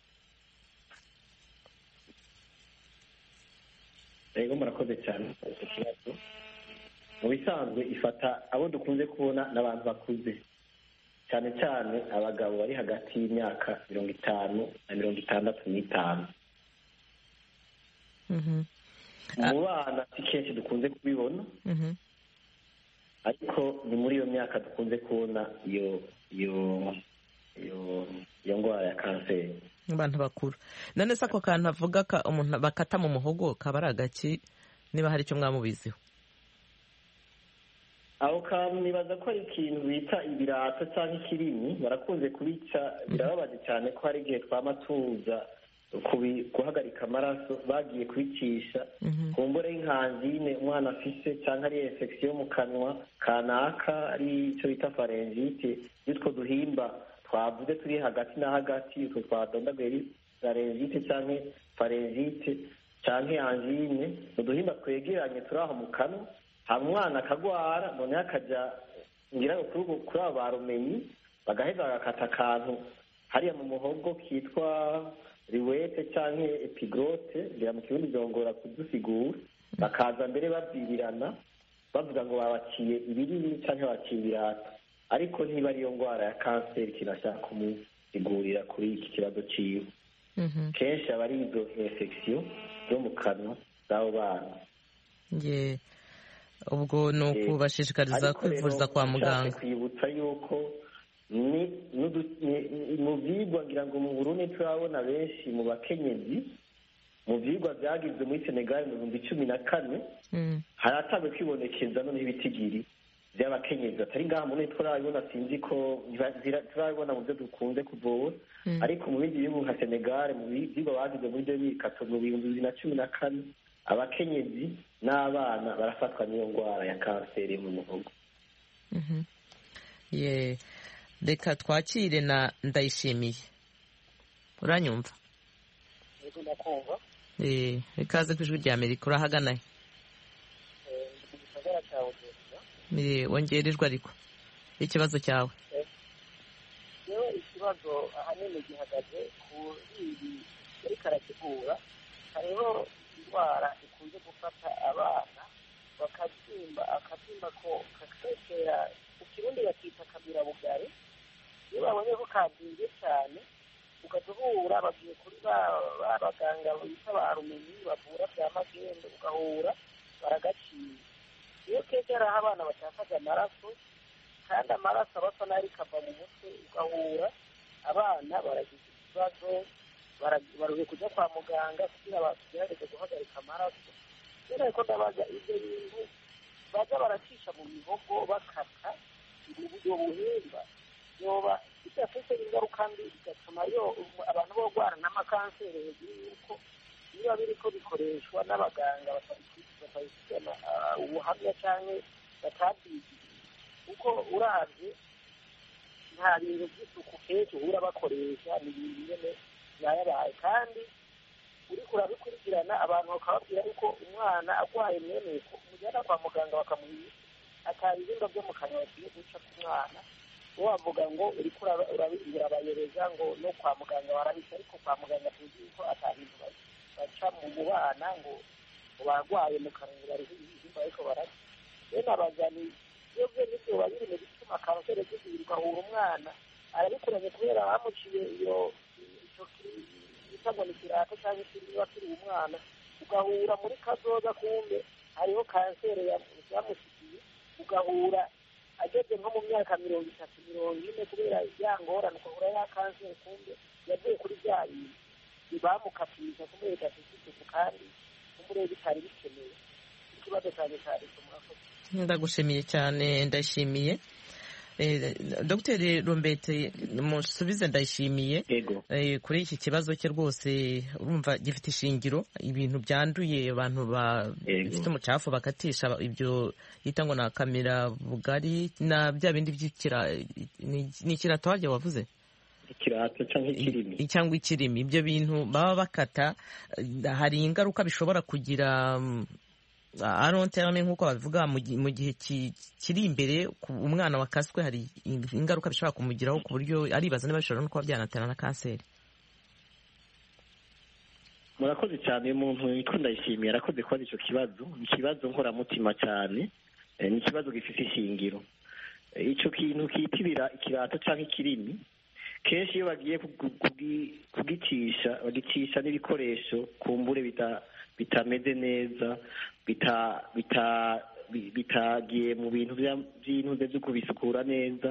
Ego murakoze cyane. Mu bisanzwe ifata abo dukunze kubona n'abantu bakuze, cyane cyane abagabo bari hagati y'imyaka 50 na 65. Mu bana si kenshi dukunze kubibona, ariko ni muri iyo myaka dukunze kubona iyo ndwara ya kanseri. Abantu bakuru. None se ako kantu avuga umuntu bakata mu muhogo kaba ari agaki, niba hari icyo mwamubiziho? Aho kantu nibaza ko ari ikintu bita ibirato cyangwa ikirimi, barakunze kubica. Birababaje cyane ko hari igihe twamatuza guhagarika amaraso bagiye kubicisha ku mbore y'inkanzine umwana afise, cyangwa ari infection mu kanwa kanaka, ari icyo bita pharyngite. Utwo duhimba twavuze turi hagati na hagati, utwo twadondaguye pharyngite cyangwa pharyngite cyangwa angine, uduhimba twegeranye turi aho mu kanwa. Hama umwana akagwara, noneho akajya ngira kuri abo barumenyi, bagaheza bagakata akantu hariya mu muhogo kitwa riwete cyangwa epigrote, ngira mu kirundi byongora kudusigura. Bakaza mbere babyirirana bavuga ngo babaciye ibirimi cyangwa baciye ibirato, ariko niba ariyo ndwara ya kanseri kinashaka kumusigurira kuri iki kibazo ciwe. Kenshi aba ari izo infection zo mu kanwa z'abo bana. Ubwo ni ukubashishikariza kwivuriza kwa muganga. Kwibutsa yuko mu byigwa, ngira ngo mu Burundi turabona benshi mu bakenyezi, mu byigwa byagizwe muri Senegal mu 2014 haratanzwe kwibonekeza noneho ibitigiri by'abakenyezi batari ngaha muri turabibona, sinzi ko turabibona mu byo dukunze kuvura, ariko mu bindi bihugu nka Senegal mu byigwa bagize muri byo bikato mu 2014 abakenyezi n'abana barafatwa n'iyo ndwara ya kanseri mu muhogo. Reka twakire na Ndayishimiye. Uranyumva? Yego ndakumva. Ikaze ku ijwi rya Amerika. Urahagana he? Mu gisagara cya Bujumbura. Wongerejwe ariko ikibazo cyawe? Yewe ikibazo ahanini gihagaze kuri ibi ariko arakivura. Hariho indwara ikunze gufata abana akabyimba ko kakekera ku kirundi bakita kamirabugari. Iyo babonye ko kabyimbye cyane ugaduhura bagiye kuri ba baganga bita ba rumenyi bavura bya magendo, ugahura baragaciye. Iyo kegera abana batakaza amaraso kandi amaraso abasa n'ari kava mu mutwe, ugahura abana baragize ikibazo, baruye kujya kwa muganga kugira bagerageze guhagarika amaraso. Rero ko ndabaza ibyo bintu baza baracisha mu mihogo bakata uburyo buhimba yoba bidafite ingaruka mbi bigatuma abantu barwara n'amakanseri hejuru y'uko biba biriko bikoreshwa n'abaganga batabifitemo ubuhamya cyangwa batabyigiye. Kuko uravye nta bintu by'isuku kenshi uhura bakoresha, ni ibintu nyene byayabaye, kandi uriko urabikurikirana abantu bakababwira yuko umwana arwaye mwene uko umujyana kwa muganga bakamuha atabizinga byo mu kanwa bagiye guca ku mwana, wavuga ngo uriko urabayereza ngo no kwa muganga warabisha, ariko kwa muganga tuzi yuko atabintu baca mu bana ngo barwaye mu kanwa bariho ibizimba ariko barasa. Rero abagani iyo byo nibyo babiri mu bituma kanseri zigirwahura umwana arabikuranye kubera bamuciye iyo ni ikirato cyangwa ikiriba kiri umwana, ugahura muri kazoza kumbe hariho kanseri yamusigiye, ugahura ageze nko mu myaka 30-40 kubera yangorana, ugahura ya kanseri kumbe yavuye kuri bya bintu bamukatisha kubera idafite isuku kandi kumbe bitari bikenewe. Ikibazo cyane cyane cy'umurakoze. Ndagushimiye cyane. Ndashimiye Dr. Rumbete, musubize Ndayishimiye kuri iki kibazo cye. Rwose urumva gifite ishingiro, ibintu byanduye abantu bafite umucafu bakatisha ibyo yita ngo na kamera bugari na bya bindi ni ikirato harya wavuze? Ikirato cyangwa ikirimi. Ibyo bintu baba bakata hari ingaruka bishobora kugira aronterane nk'uko babivuga mu gihe kiri imbere. Umwana wakaswe hari ingaruka bishobora kumugiraho ku buryo aribaza niba bishobora no kuba byanatera na kanseri. Murakoze cyane. Umuntu witwa Ndayishimiye arakoze kubaza icyo kibazo. Ni ikibazo nkoramutima cyane, ni ikibazo gifite ishingiro. Icyo kintu kitibira ikirato cyangwa ikirimi, kenshi iyo bagiye kugicisha bagicisha n'ibikoresho kumbure bitameze neza, bitagiye mu bintu by'intuze byo kubisukura neza,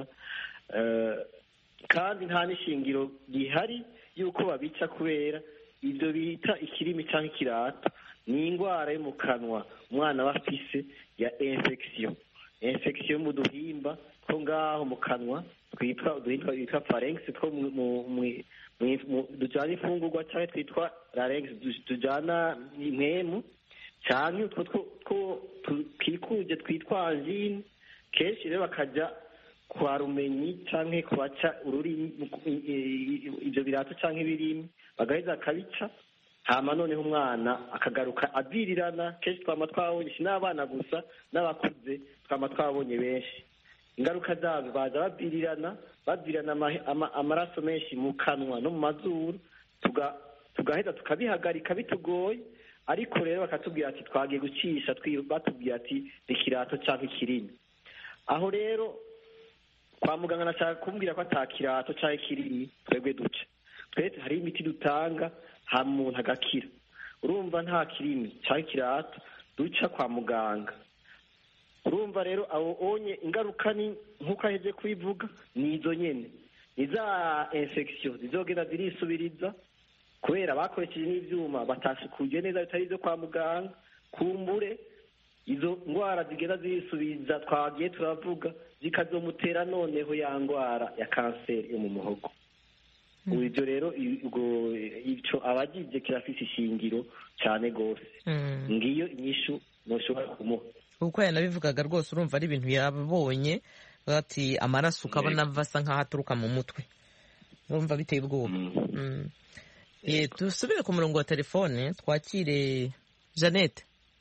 kandi nta n'ishingiro gihari y'uko babica, kubera ibyo bita ikirimi cyangwa ikirato ni indwara yo mu kanwa umwana aba afise ya infection mu duhimba two ngaho mu kanwa twitwa pharynx, two dujyana imfungurwa, cyangwa twitwa larynx tujyana impwemu, cyangwa utwo twikuje twitwa angine. Kenshi rero bakajya kwa rumenyi cyangwa kubaca ururimi ibyo birato cyangwa ibirimi, bagaheza akabica, hama noneho umwana akagaruka avirirana. Kenshi twama twabonye, si n'abana gusa n'abakuze twama twabonye benshi. Ingaruka zazo baza bavirirana amaraso menshi mu kanwa no mu mazuru, tugaheza tukabihagarika bitugoye, ariko rero bakatubwira ati twagiye gucisha, batubwira ati ni ikirato cyangwa ikirimi. Aho rero kwa muganga nashaka kumbwira ko atakirato cyangwa ikirimi twebwe duca. Twese hari imiti dutanga hama umuntu agakira. Urumva nta kirimi cyangwa ikirato duca kwa muganga. Urumva rero abo onye ingaruka ni nk'uko aheje kubivuga, ni izo nyene, ni za infection zizogenda zirisubiriza kubera bakoresheje n'ivyuma batasukuye neza bitari byo kwa muganga. Kumbure izo ndwara zigenda zisubiza twagiye turavuga zikazomutera noneho ya ndwara ya kanseri yo mu muhogo. Ibyo rero icyo abagize kirafise ishingiro cyane rwose. Ngiyo inyishu ntushobora kumuha. Uko yanabivugaga rwose urumva ari ibintu yabonye ati amaraso ukabona asa nk'aho aturuka mu mutwe, urumva biteye ubwoba. Dusubire ku murongo wa telefone twakire Jeannette.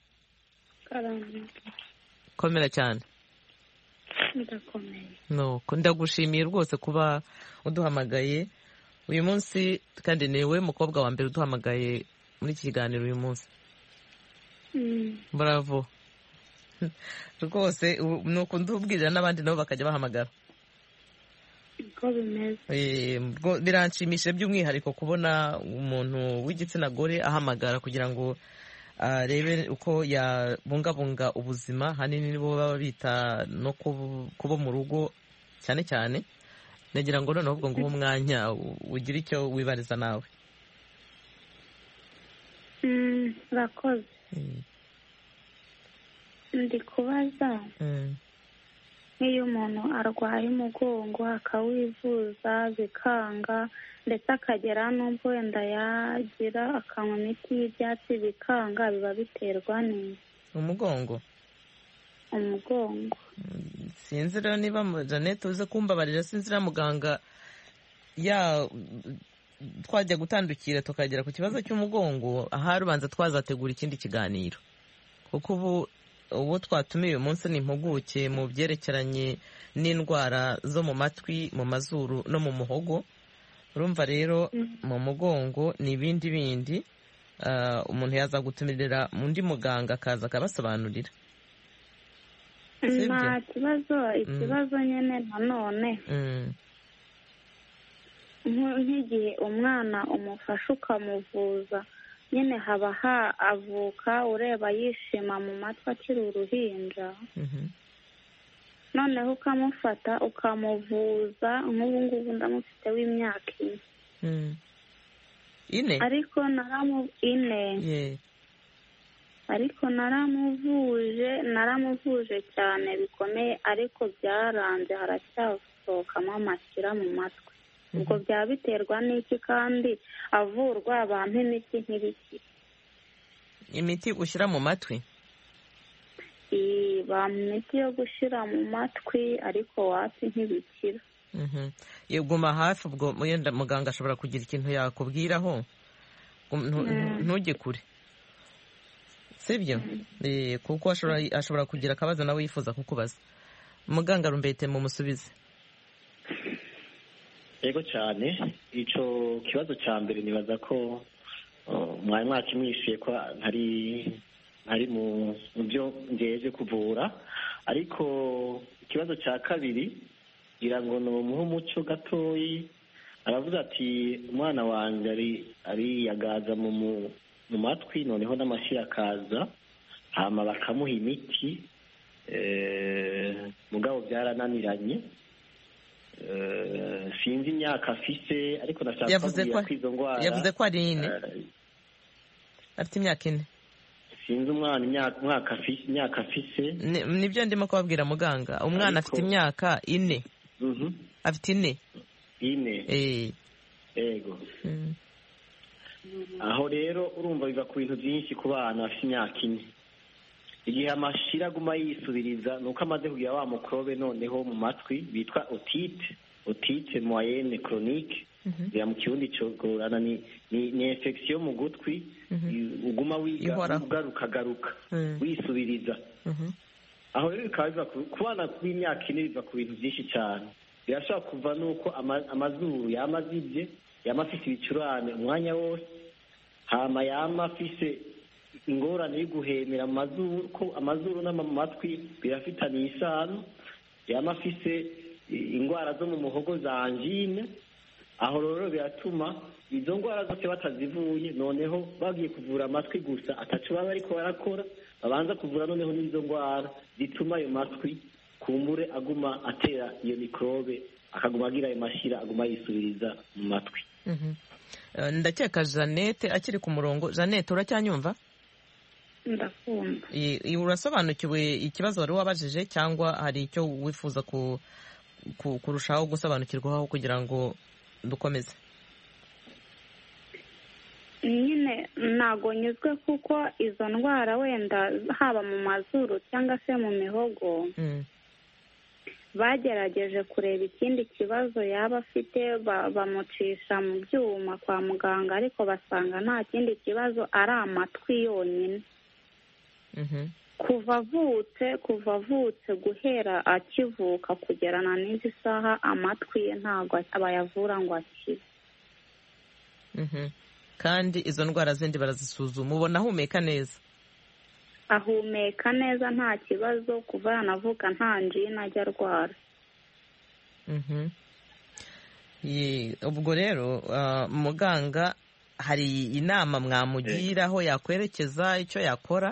Komera cyane. Ndagushimiye rwose kuba uduhamagaye uyu munsi, kandi niwe mukobwa wa mbere uduhamagaye muri iki kiganiro uyu munsi. Bravo rwose, nuko ndubwirira n'abandi nabo bakajya bahamagara. Biranshimishije by'umwihariko kubona umuntu w'igitsina gore ahamagara kugira ngo arebe uko yabungabunga ubuzima, hanini nibo baba bita no kuba mu rugo cyane cyane. Nagira ngo noneho ubwo nguwo umwanya ugira icyo wibariza nawe. Urakoze. Ndi kubaza nk'iyo umuntu arwaye umugongo akawivuza bikanga, ndetse akagera n'ubwo wenda yagira akanywa imiti y'ibyatsi bikanga, biba biterwa n'iki? Umugongo. Sinzi rero niba Jeannette uze kumbabarira, sinzi na muganga twajya gutandukira tukagera ku kibazo cy'umugongo, ahari ubanza twazategura ikindi kiganiro, kuko ubu twatumiye uyu munsi ni impuguke mu byerekeranye n'indwara zo mu matwi, mu mazuru no mu muhogo. Urumva rero mu mugongo ni ibindi bindi, umuntu yaza gutumirira undi muganga akaza akabasobanurira. Nta kibazo. Ikibazo nyine nanone nk'igihe umwana umufasha ukamuvuza, nyine haba avuka ureba yishima mu matwi akiri uruhinja, noneho ukamufata ukamuvuza. nk'ubu ngubu ndamufite w'imyaka 4 ariko naramuvuje cyane bikomeye, ariko byaranze haracyasohokamo amashyira mu matwi. Ubwo byaba biterwa n'iki? kandi avurwa abantu imiti nk'ibiki? Imiti ushyira mu matwi? Bampa imiti yo gushyira mu matwi, ariko wapi ntibikira. Guma hafi, ubwo wenda muganga ashobora kugira ikintu yakubwiraho, ntujye kure, sibyo? Kuko ashobora kugira akabazo nawe yifuza kukubaza. Muganga Rumbete mumusubize. Yego cyane, icyo kibazo cya mbere nibaza ko mwari mwakimwishyuye ko ntari mu byo ngejeje kuvura, ariko ikibazo cya kabiri ngira ngo ni umuhe umuco gatoyi. Aravuga ati umwana wanjye ariyagaza mu matwi, noneho n'amashyira akaza, hama bakamuha imiti, mugabo byarananiranye. Sinzi imyaka afise, ariko nashaka kubwira ko izo ndwara yavuze ko ari 4. Afite imyaka 4. Sinzi umwana imyaka afise. Nibyo ndimo kubabwira muganga. Umwana afite imyaka 4. Afite 4. Yego. Aho rero urumva biva ku bintu byinshi ku bana bafite imyaka 4. Igihe amashira aguma yisubiriza nuko amaze kugira wa mukrobe noneho mu matwi bitwa otite moyenne chronique, ya mu kirundi cyogorana ni infection mu gutwi, uguma ugaruka wisubiriza. Aho rero bikaba biva ku bana b'imyaka 4, biva ku bintu byinshi cyane. Birashobora kuva nuko amazuru yamazibye, yamafise ibicurane umwanya wose, hama yamafise ingorane yo guhemera mu mazuru, ko amazuru n'amatwi birafitaniye isano, yamafise indwara zo mu muhogo za angine. Aho rero biratuma izo ndwara zose batazivuye, noneho bagiye kuvura amatwi gusa atacu baba ariko barakora, babanza kuvura noneho n'izo ndwara zituma ayo matwi kumbure aguma atera iyo mikrobe, akaguma agira ayo mashyira aguma yisubiriza mu matwi. Ndakeka Jeannette akiri ku murongo. Jeannette uracyanyumva? ndakumva. Urasobanukiwe ikibazo wari wabajije cyangwa hari icyo wifuza kurushaho gusobanukirwaho kugira ngo dukomeze? Nyine ntago nyuzwe kuko izo ndwara wenda haba mu mazuru cyangwa se mu mihogo bagerageje kureba ikindi kibazo yaba afite bamucisha mu byuma kwa muganga ariko basanga nta kindi kibazo ari amatwi yonyine. kuva avutse guhera akivuka kugerana n'izi saha amatwi ye ntabwo bayavura ngo akire. kandi izo ndwara zindi barazisuzuma ubona ahumeka neza? Ahumeka neza nta kibazo, kuva yanavuka nta njina ajya arwara. ubwo rero muganga hari inama mwamugira aho yakwerekeza icyo yakora?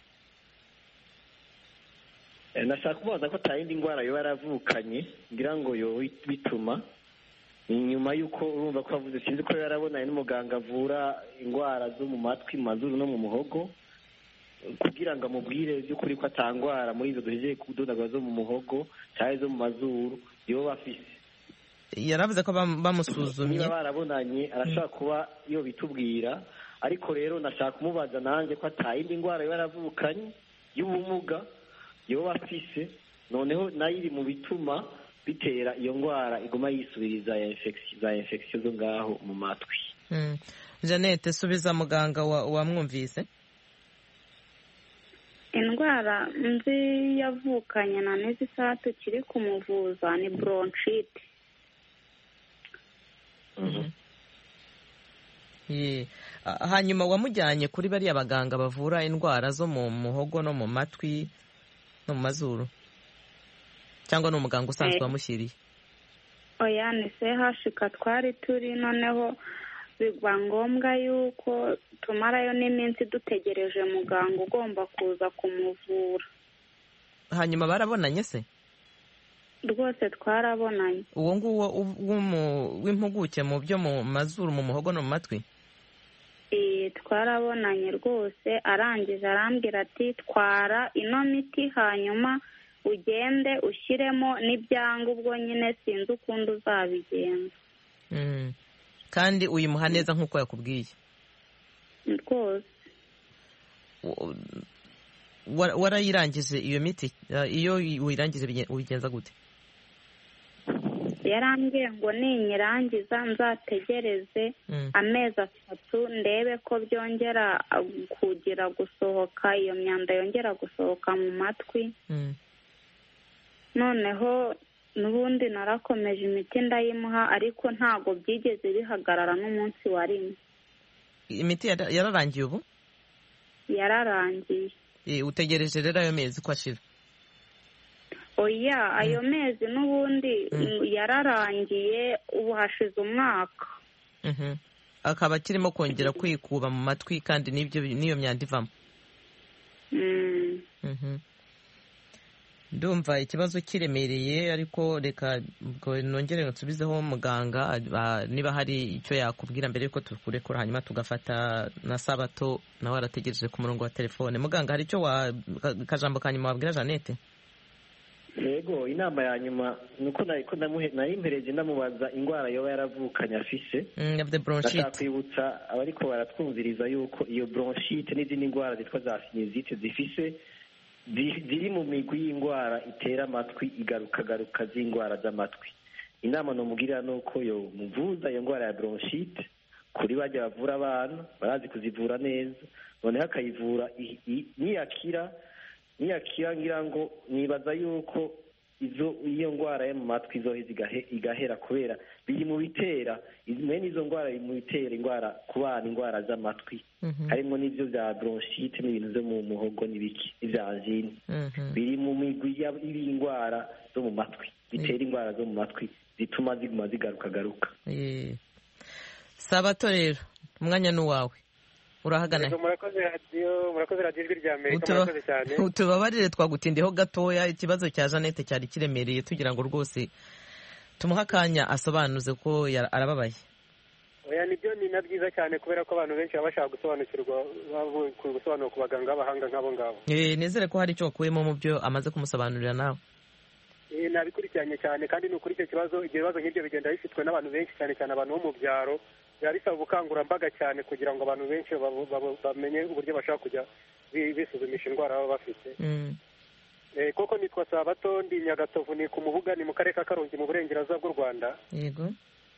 nashaka kubaza ko atayindi ndwara yoba yaravukanye ngira ngo yo bituma nyuma y'uko urumva ko avuze sinzi ko yarabonanye n'umuganga avura indwara zo mu matwi, mu mazuru no mu muhogo, kugira ngo amubwire by'ukuri ko atangwara muri izo duhejeje kudodagura zo mu muhogo cyangwa zo mu mazuru yoba afise. Yaravuze ko bamusuzumye niba barabonanye arashaka kuba yo bitubwira, ariko rero nashaka kumubaza nanjye ko atayindi ndwara yoba yaravukanye y'ubumuga yoba afise, noneho nayo iri mu bituma bitera iyo ndwara iguma yisubiriza za infection zo ngaho mu matwi. Jeannette, subiza muganga wamwumvise. Indwara nzi yavukanye na n'izi saha tukiri kumuvuza ni bronchite. hanyuma wamujyanye kuri bariya baganga bavura indwara zo mu muhogo no mu matwi no mu mazuru, cyangwa ni umuganga usanzwe wamushyiriye? Oya, ni sehashika twari turi, noneho biba ngombwa yuko tumarayo n'iminsi dutegereje muganga ugomba kuza kumuvura. Hanyuma barabonanye se? Rwose twarabonanye. Uwo nguwo w'impuguke mu byo mu mazuru, mu muhogo no mu matwi? Twarabonanye rwose, arangije arambwira ati twara ino miti hanyuma ugende ushyiremo n'ibyanga, ubwo nyine sinzi ukundi uzabigenza. Kandi uyimuha neza nk'uko yakubwiye? Rwose. Warayirangije iyo miti? Iyo uyirangije ubigenza gute? Yarambwiye ngo ninyirangiza nzategereze amezi 3 ndebe ko byongera kugira gusohoka, iyo myanda yongera gusohoka mu matwi. Noneho n'ubundi narakomeje imiti ndayimuha, ariko ntago byigeze bihagarara n'umunsi wa rimwe. Imiti yararangiye ubu? Yararangiye. Utegereje rero ayo mezi ko ashira? Oya, ayo mezi n'ubundi yararangiye, ubu hashize umwaka. Akaba kirimo kongera kwikuba mu matwi kandi n'iyo myanda ivamo? Ndumva ikibazo kiremereye, ariko reka nongere nsubizeho muganga niba hari icyo yakubwira mbere yuko tukurekura, hanyuma tugafata na Sabato nawe arategereje ku murongo wa telefone. Muganga, hari icyo kajambo ka nyuma wabwira Jeannette? Yego, inama ya nyuma nuko nari impereje ndamubaza indwara yoba yaravukanye afise. Bronchite. Kwibutsa abariko baratwumviriza yuko iyo bronchite n'izindi ndwara zitwa za sinusite zifise ziri mu migwi y'indwara itera amatwi igaruka z'indwara z'amatwi. Inama nomugirira nuko yo muvuza iyo ndwara ya bronchite kuri bajya bavura abana barazi kuzivura neza, noneho akayivura niyakira ngira ngo nibaza yuko iyo ndwara yo mu matwi izoheza igahera, kubera biri mu bitera mwene izo ndwara, biri mu bitera indwara ku bana, indwara z'amatwi harimo n'ibyo bya bronchite n'ibintu byo mu muhogo n'ibiki ibya angine, biri mu migwi y'indwara zo mu matwi bitera indwara zo mu matwi zituma ziguma zigaruka. Sabato rero umwanya ni uwawe, urahagana. Murakoze radiyo ijwi rya Amerika, murakoze cyane. Utubabarire twagutindiyeho gatoya, ikibazo cya Jeannette cyari kiremereye tugira ngo rwose tumuhe akanya asobanuze ko arababaye. oya nibyo ni na byiza cyane kubera ko abantu benshi baba bashaka gusobanukirwa gusobanura ku baganga b'abahanga nk'abo ngabo. Nizere ko hari icyo wakuyemo mu byo amaze kumusobanurira nawe. Nabikurikiranye cyane kandi ni ukuri icyo kibazo, ibyo bibazo nk'ibyo bigenda bifitwe n'abantu benshi cyane cyane abantu bo mu byaro, biba bisaba ubukangurambaga cyane kugira ngo abantu benshi bamenye uburyo bashaka kujya bisuzumisha indwara baba bafite. Koko nitwa Sabato, ndi Nyagatovu, ni ku Mubuga, ni mu karere ka Karongi mu burengerazuba bw'u Rwanda. Yego.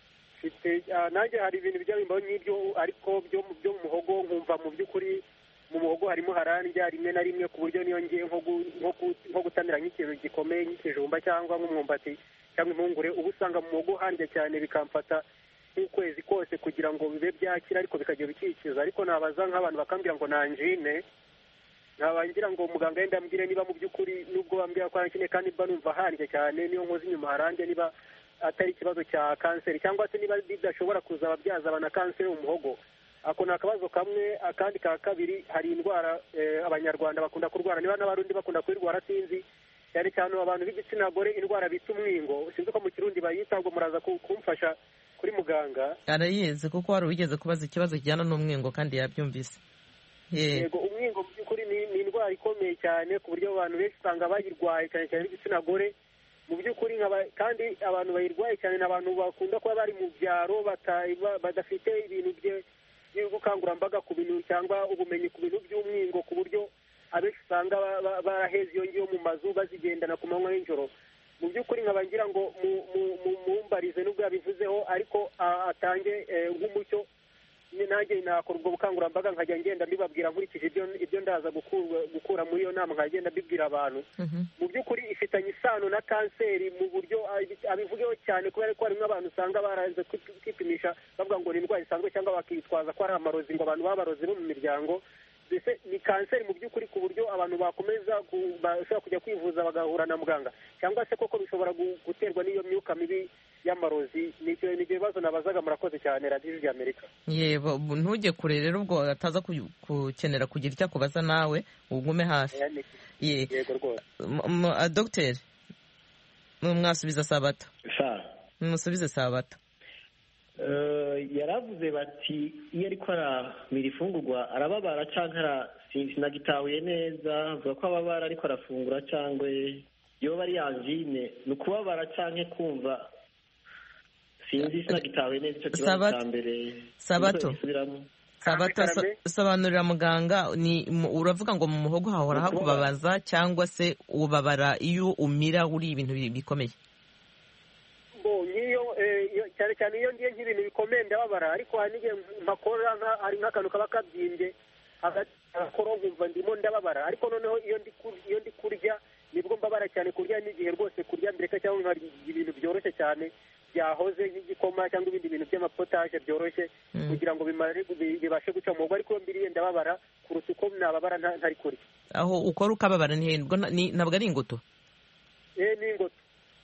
Nanjye hari ibintu bijya bimbaho nk'ibyo ariko byo mu muhogo, nkumva mu by'ukuri mu muhogo harimo harandya rimwe na rimwe ku buryo niyo ngiye nko gutamira nk'ikintu gikomeye nk'ikijumba cyangwa nk'umwumbati cyangwa impungure, uba usanga mu muhogo handya cyane bikamfata nk'ukwezi kose kugira ngo bibe byakira ariko bikajya bikikiza. Ariko nabaza nk'abantu bakambwira ngo nanjine, nabangira ngo muganga yenda ambwire niba mu by'ukuri nubwo bambwira ko nanjine kandi mba numva handya cyane, niyo nkoze inyuma harandya, niba atari ikibazo cya kanseri cyangwa se niba bidashobora kuzaba byazaba na kanseri mu muhogo. Ako ni akabazo kamwe. Akandi ka kabiri, hari indwara abanyarwanda bakunda kurwara, niba n'abarundi bakunda kuyirwara sinzi, cyane cyane abantu b'igitsina gore, indwara bita umwingo, sinzi ko mu Kirundi bayita, ngo muraza kumfasha kuri muganga. Arayizi kuko wari wigeze kubaza ikibazo kijyana n'umwingo kandi yabyumvise. Yego, umwingo mu by'ukuri ni indwara ikomeye cyane ku buryo abantu benshi usanga bayirwaye cyane cyane b'igitsina gore. Mu by'ukuri kandi abantu bayirwaye cyane ni abantu bakunda kuba bari mu byaro badafite ibintu by'ubukangurambaga ku bintu cyangwa ubumenyi ku bintu by'umwingo, ku buryo abenshi usanga baraheze iyo ngiyo mu mazu bazigendana ku manywa y'ijoro. Mu by'ukuri nkabangira ngo mumbarize nubwo yabivuzeho, ariko atange nk'umucyo, nanjye nakora ubwo bukangurambaga nkajya ngenda mbibabwira nkurikije ibyo ndaza gukura muri iyo nama, nkagenda mbibwira abantu. Mu by'ukuri ifitanye isano na kanseri mu buryo abivugeho cyane, kubera ko harimo abantu usanga baranze kwipimisha bavuga ngo ni indwara isanzwe cyangwa bakitwaza ko ari amarozi, ngo abantu babarozi bo mu miryango. Mbese ni kanseri mu by'ukuri, ku buryo abantu bakomeza bashobora kujya kwivuza bagahura na muganga, cyangwa se koko bishobora guterwa n'iyo myuka mibi y'amarozi. Ni ibyo bibazo nabazaga. Murakoze cyane radiyo y'Amerika. Yego, ntujye kure rero ubwo ataza gukenera kugira icyo akubaza nawe, ugume hafi. Yego rwose. Dogiteri, mwasubiza Sabato. Musubize Sabato. Yaravuze bati iyo ariko aramira ifungurwa arababara cyangwa sinagitahuye neza, avuga ko ababara ariko arafungura cyangwa yoba ari angine, ni ukubabara cyangwa kumva, sinzi sinagitahuye neza icyo kibazo cya mbere. Sabato, sobanurira muganga, uravuga ngo mu muhogo hahora hakubabaza cyangwa se ubabara iyo umira uri ibintu bikomeye? Cyane cyane iyo ngiye nk'ibintu bikomeye ndababara, ariko hari n'igihe mpakora hari nk'akantu kaba kabyimbye agakoro nkumva ndimo ndababara, ariko noneho iyo ndi kurya nibwo mbabara cyane. Kurya n'igihe rwose kurya mbere cyangwa nkari ibintu byoroshye cyane byahoze nk'igikoma cyangwa ibindi bintu by'amapotaje byoroshye kugira ngo bibashe guca mu muhogo, ariko mbiriye ndababara kuruta uko nababara ntari kurya. Aho ukora ukababara ntabwo ari ingoto? Ni ingoto.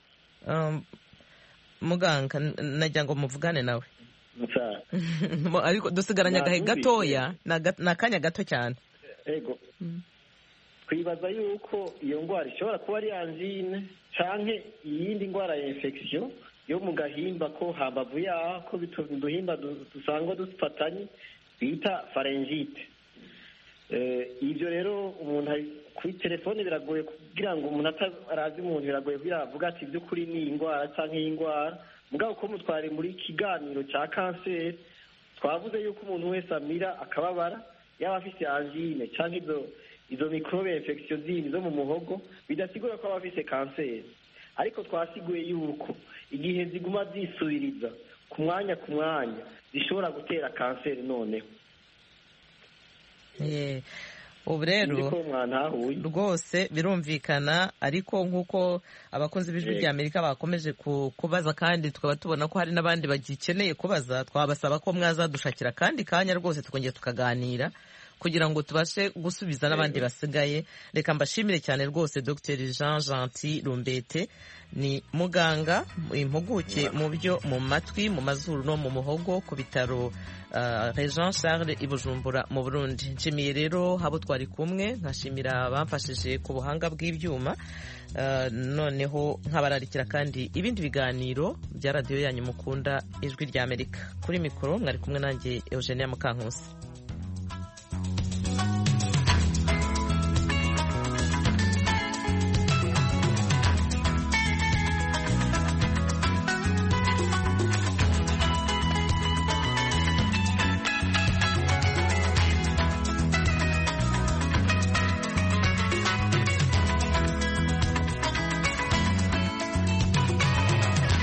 Muganga najya ngo muvugane nawe, ariko dusigaranye agahe gatoya, ni akanya gato cyane. Yego, twibaza yuko iyo ndwara ishobora kuba ari angine cyangwa iyindi ndwara ya infection yo mu gahimba ko hambavu yaho, ko uduhimba dusangwa dufatanye bita pharyngite. Ibyo rero umuntu kuri telefone biragoye kugira ngo umuntu atarazi umuntu, biragoye kugira avuga ati by'ukuri ni iyi ndwara cyangwa iyi ndwara. Mugabo ko mutware muri kiganiro cya kanseri twavuze yuko umuntu wese amira akababara, yaba afite angine cyangwa izo microbe infection zindi zo mu muhogo, bidasigura ko aba afite kanseri. Ariko twasiguye yuko igihe ziguma zisubiriza ku mwanya zishobora gutera kanseri. Noneho ubu rero rwose birumvikana, ariko nk'uko abakunzi b'ijwi ry'Amerika bakomeje kubaza kandi tukaba tubona ko hari n'abandi bagikeneye kubaza, twabasaba ko mwazadushakira kandi kanya rwose tukongera tukaganira kugira ngo tubashe gusubiza n'abandi basigaye. Reka mbashimire cyane rwose Dr Jean Gentil Rumbete, ni muganga impuguke mu byo mu matwi, mu mazuru no mu muhogo ku bitaro Jean Charles i Bujumbura mu Burundi. Nshimiye rero abo twari kumwe, nkashimira abamfashije ku buhanga bw'ibyuma, noneho nkabararikira kandi ibindi biganiro bya radiyo yanyu mukunda Ijwi ry'Amerika. Kuri mikoro mwari kumwe nanjye Eugenia Mukankusi.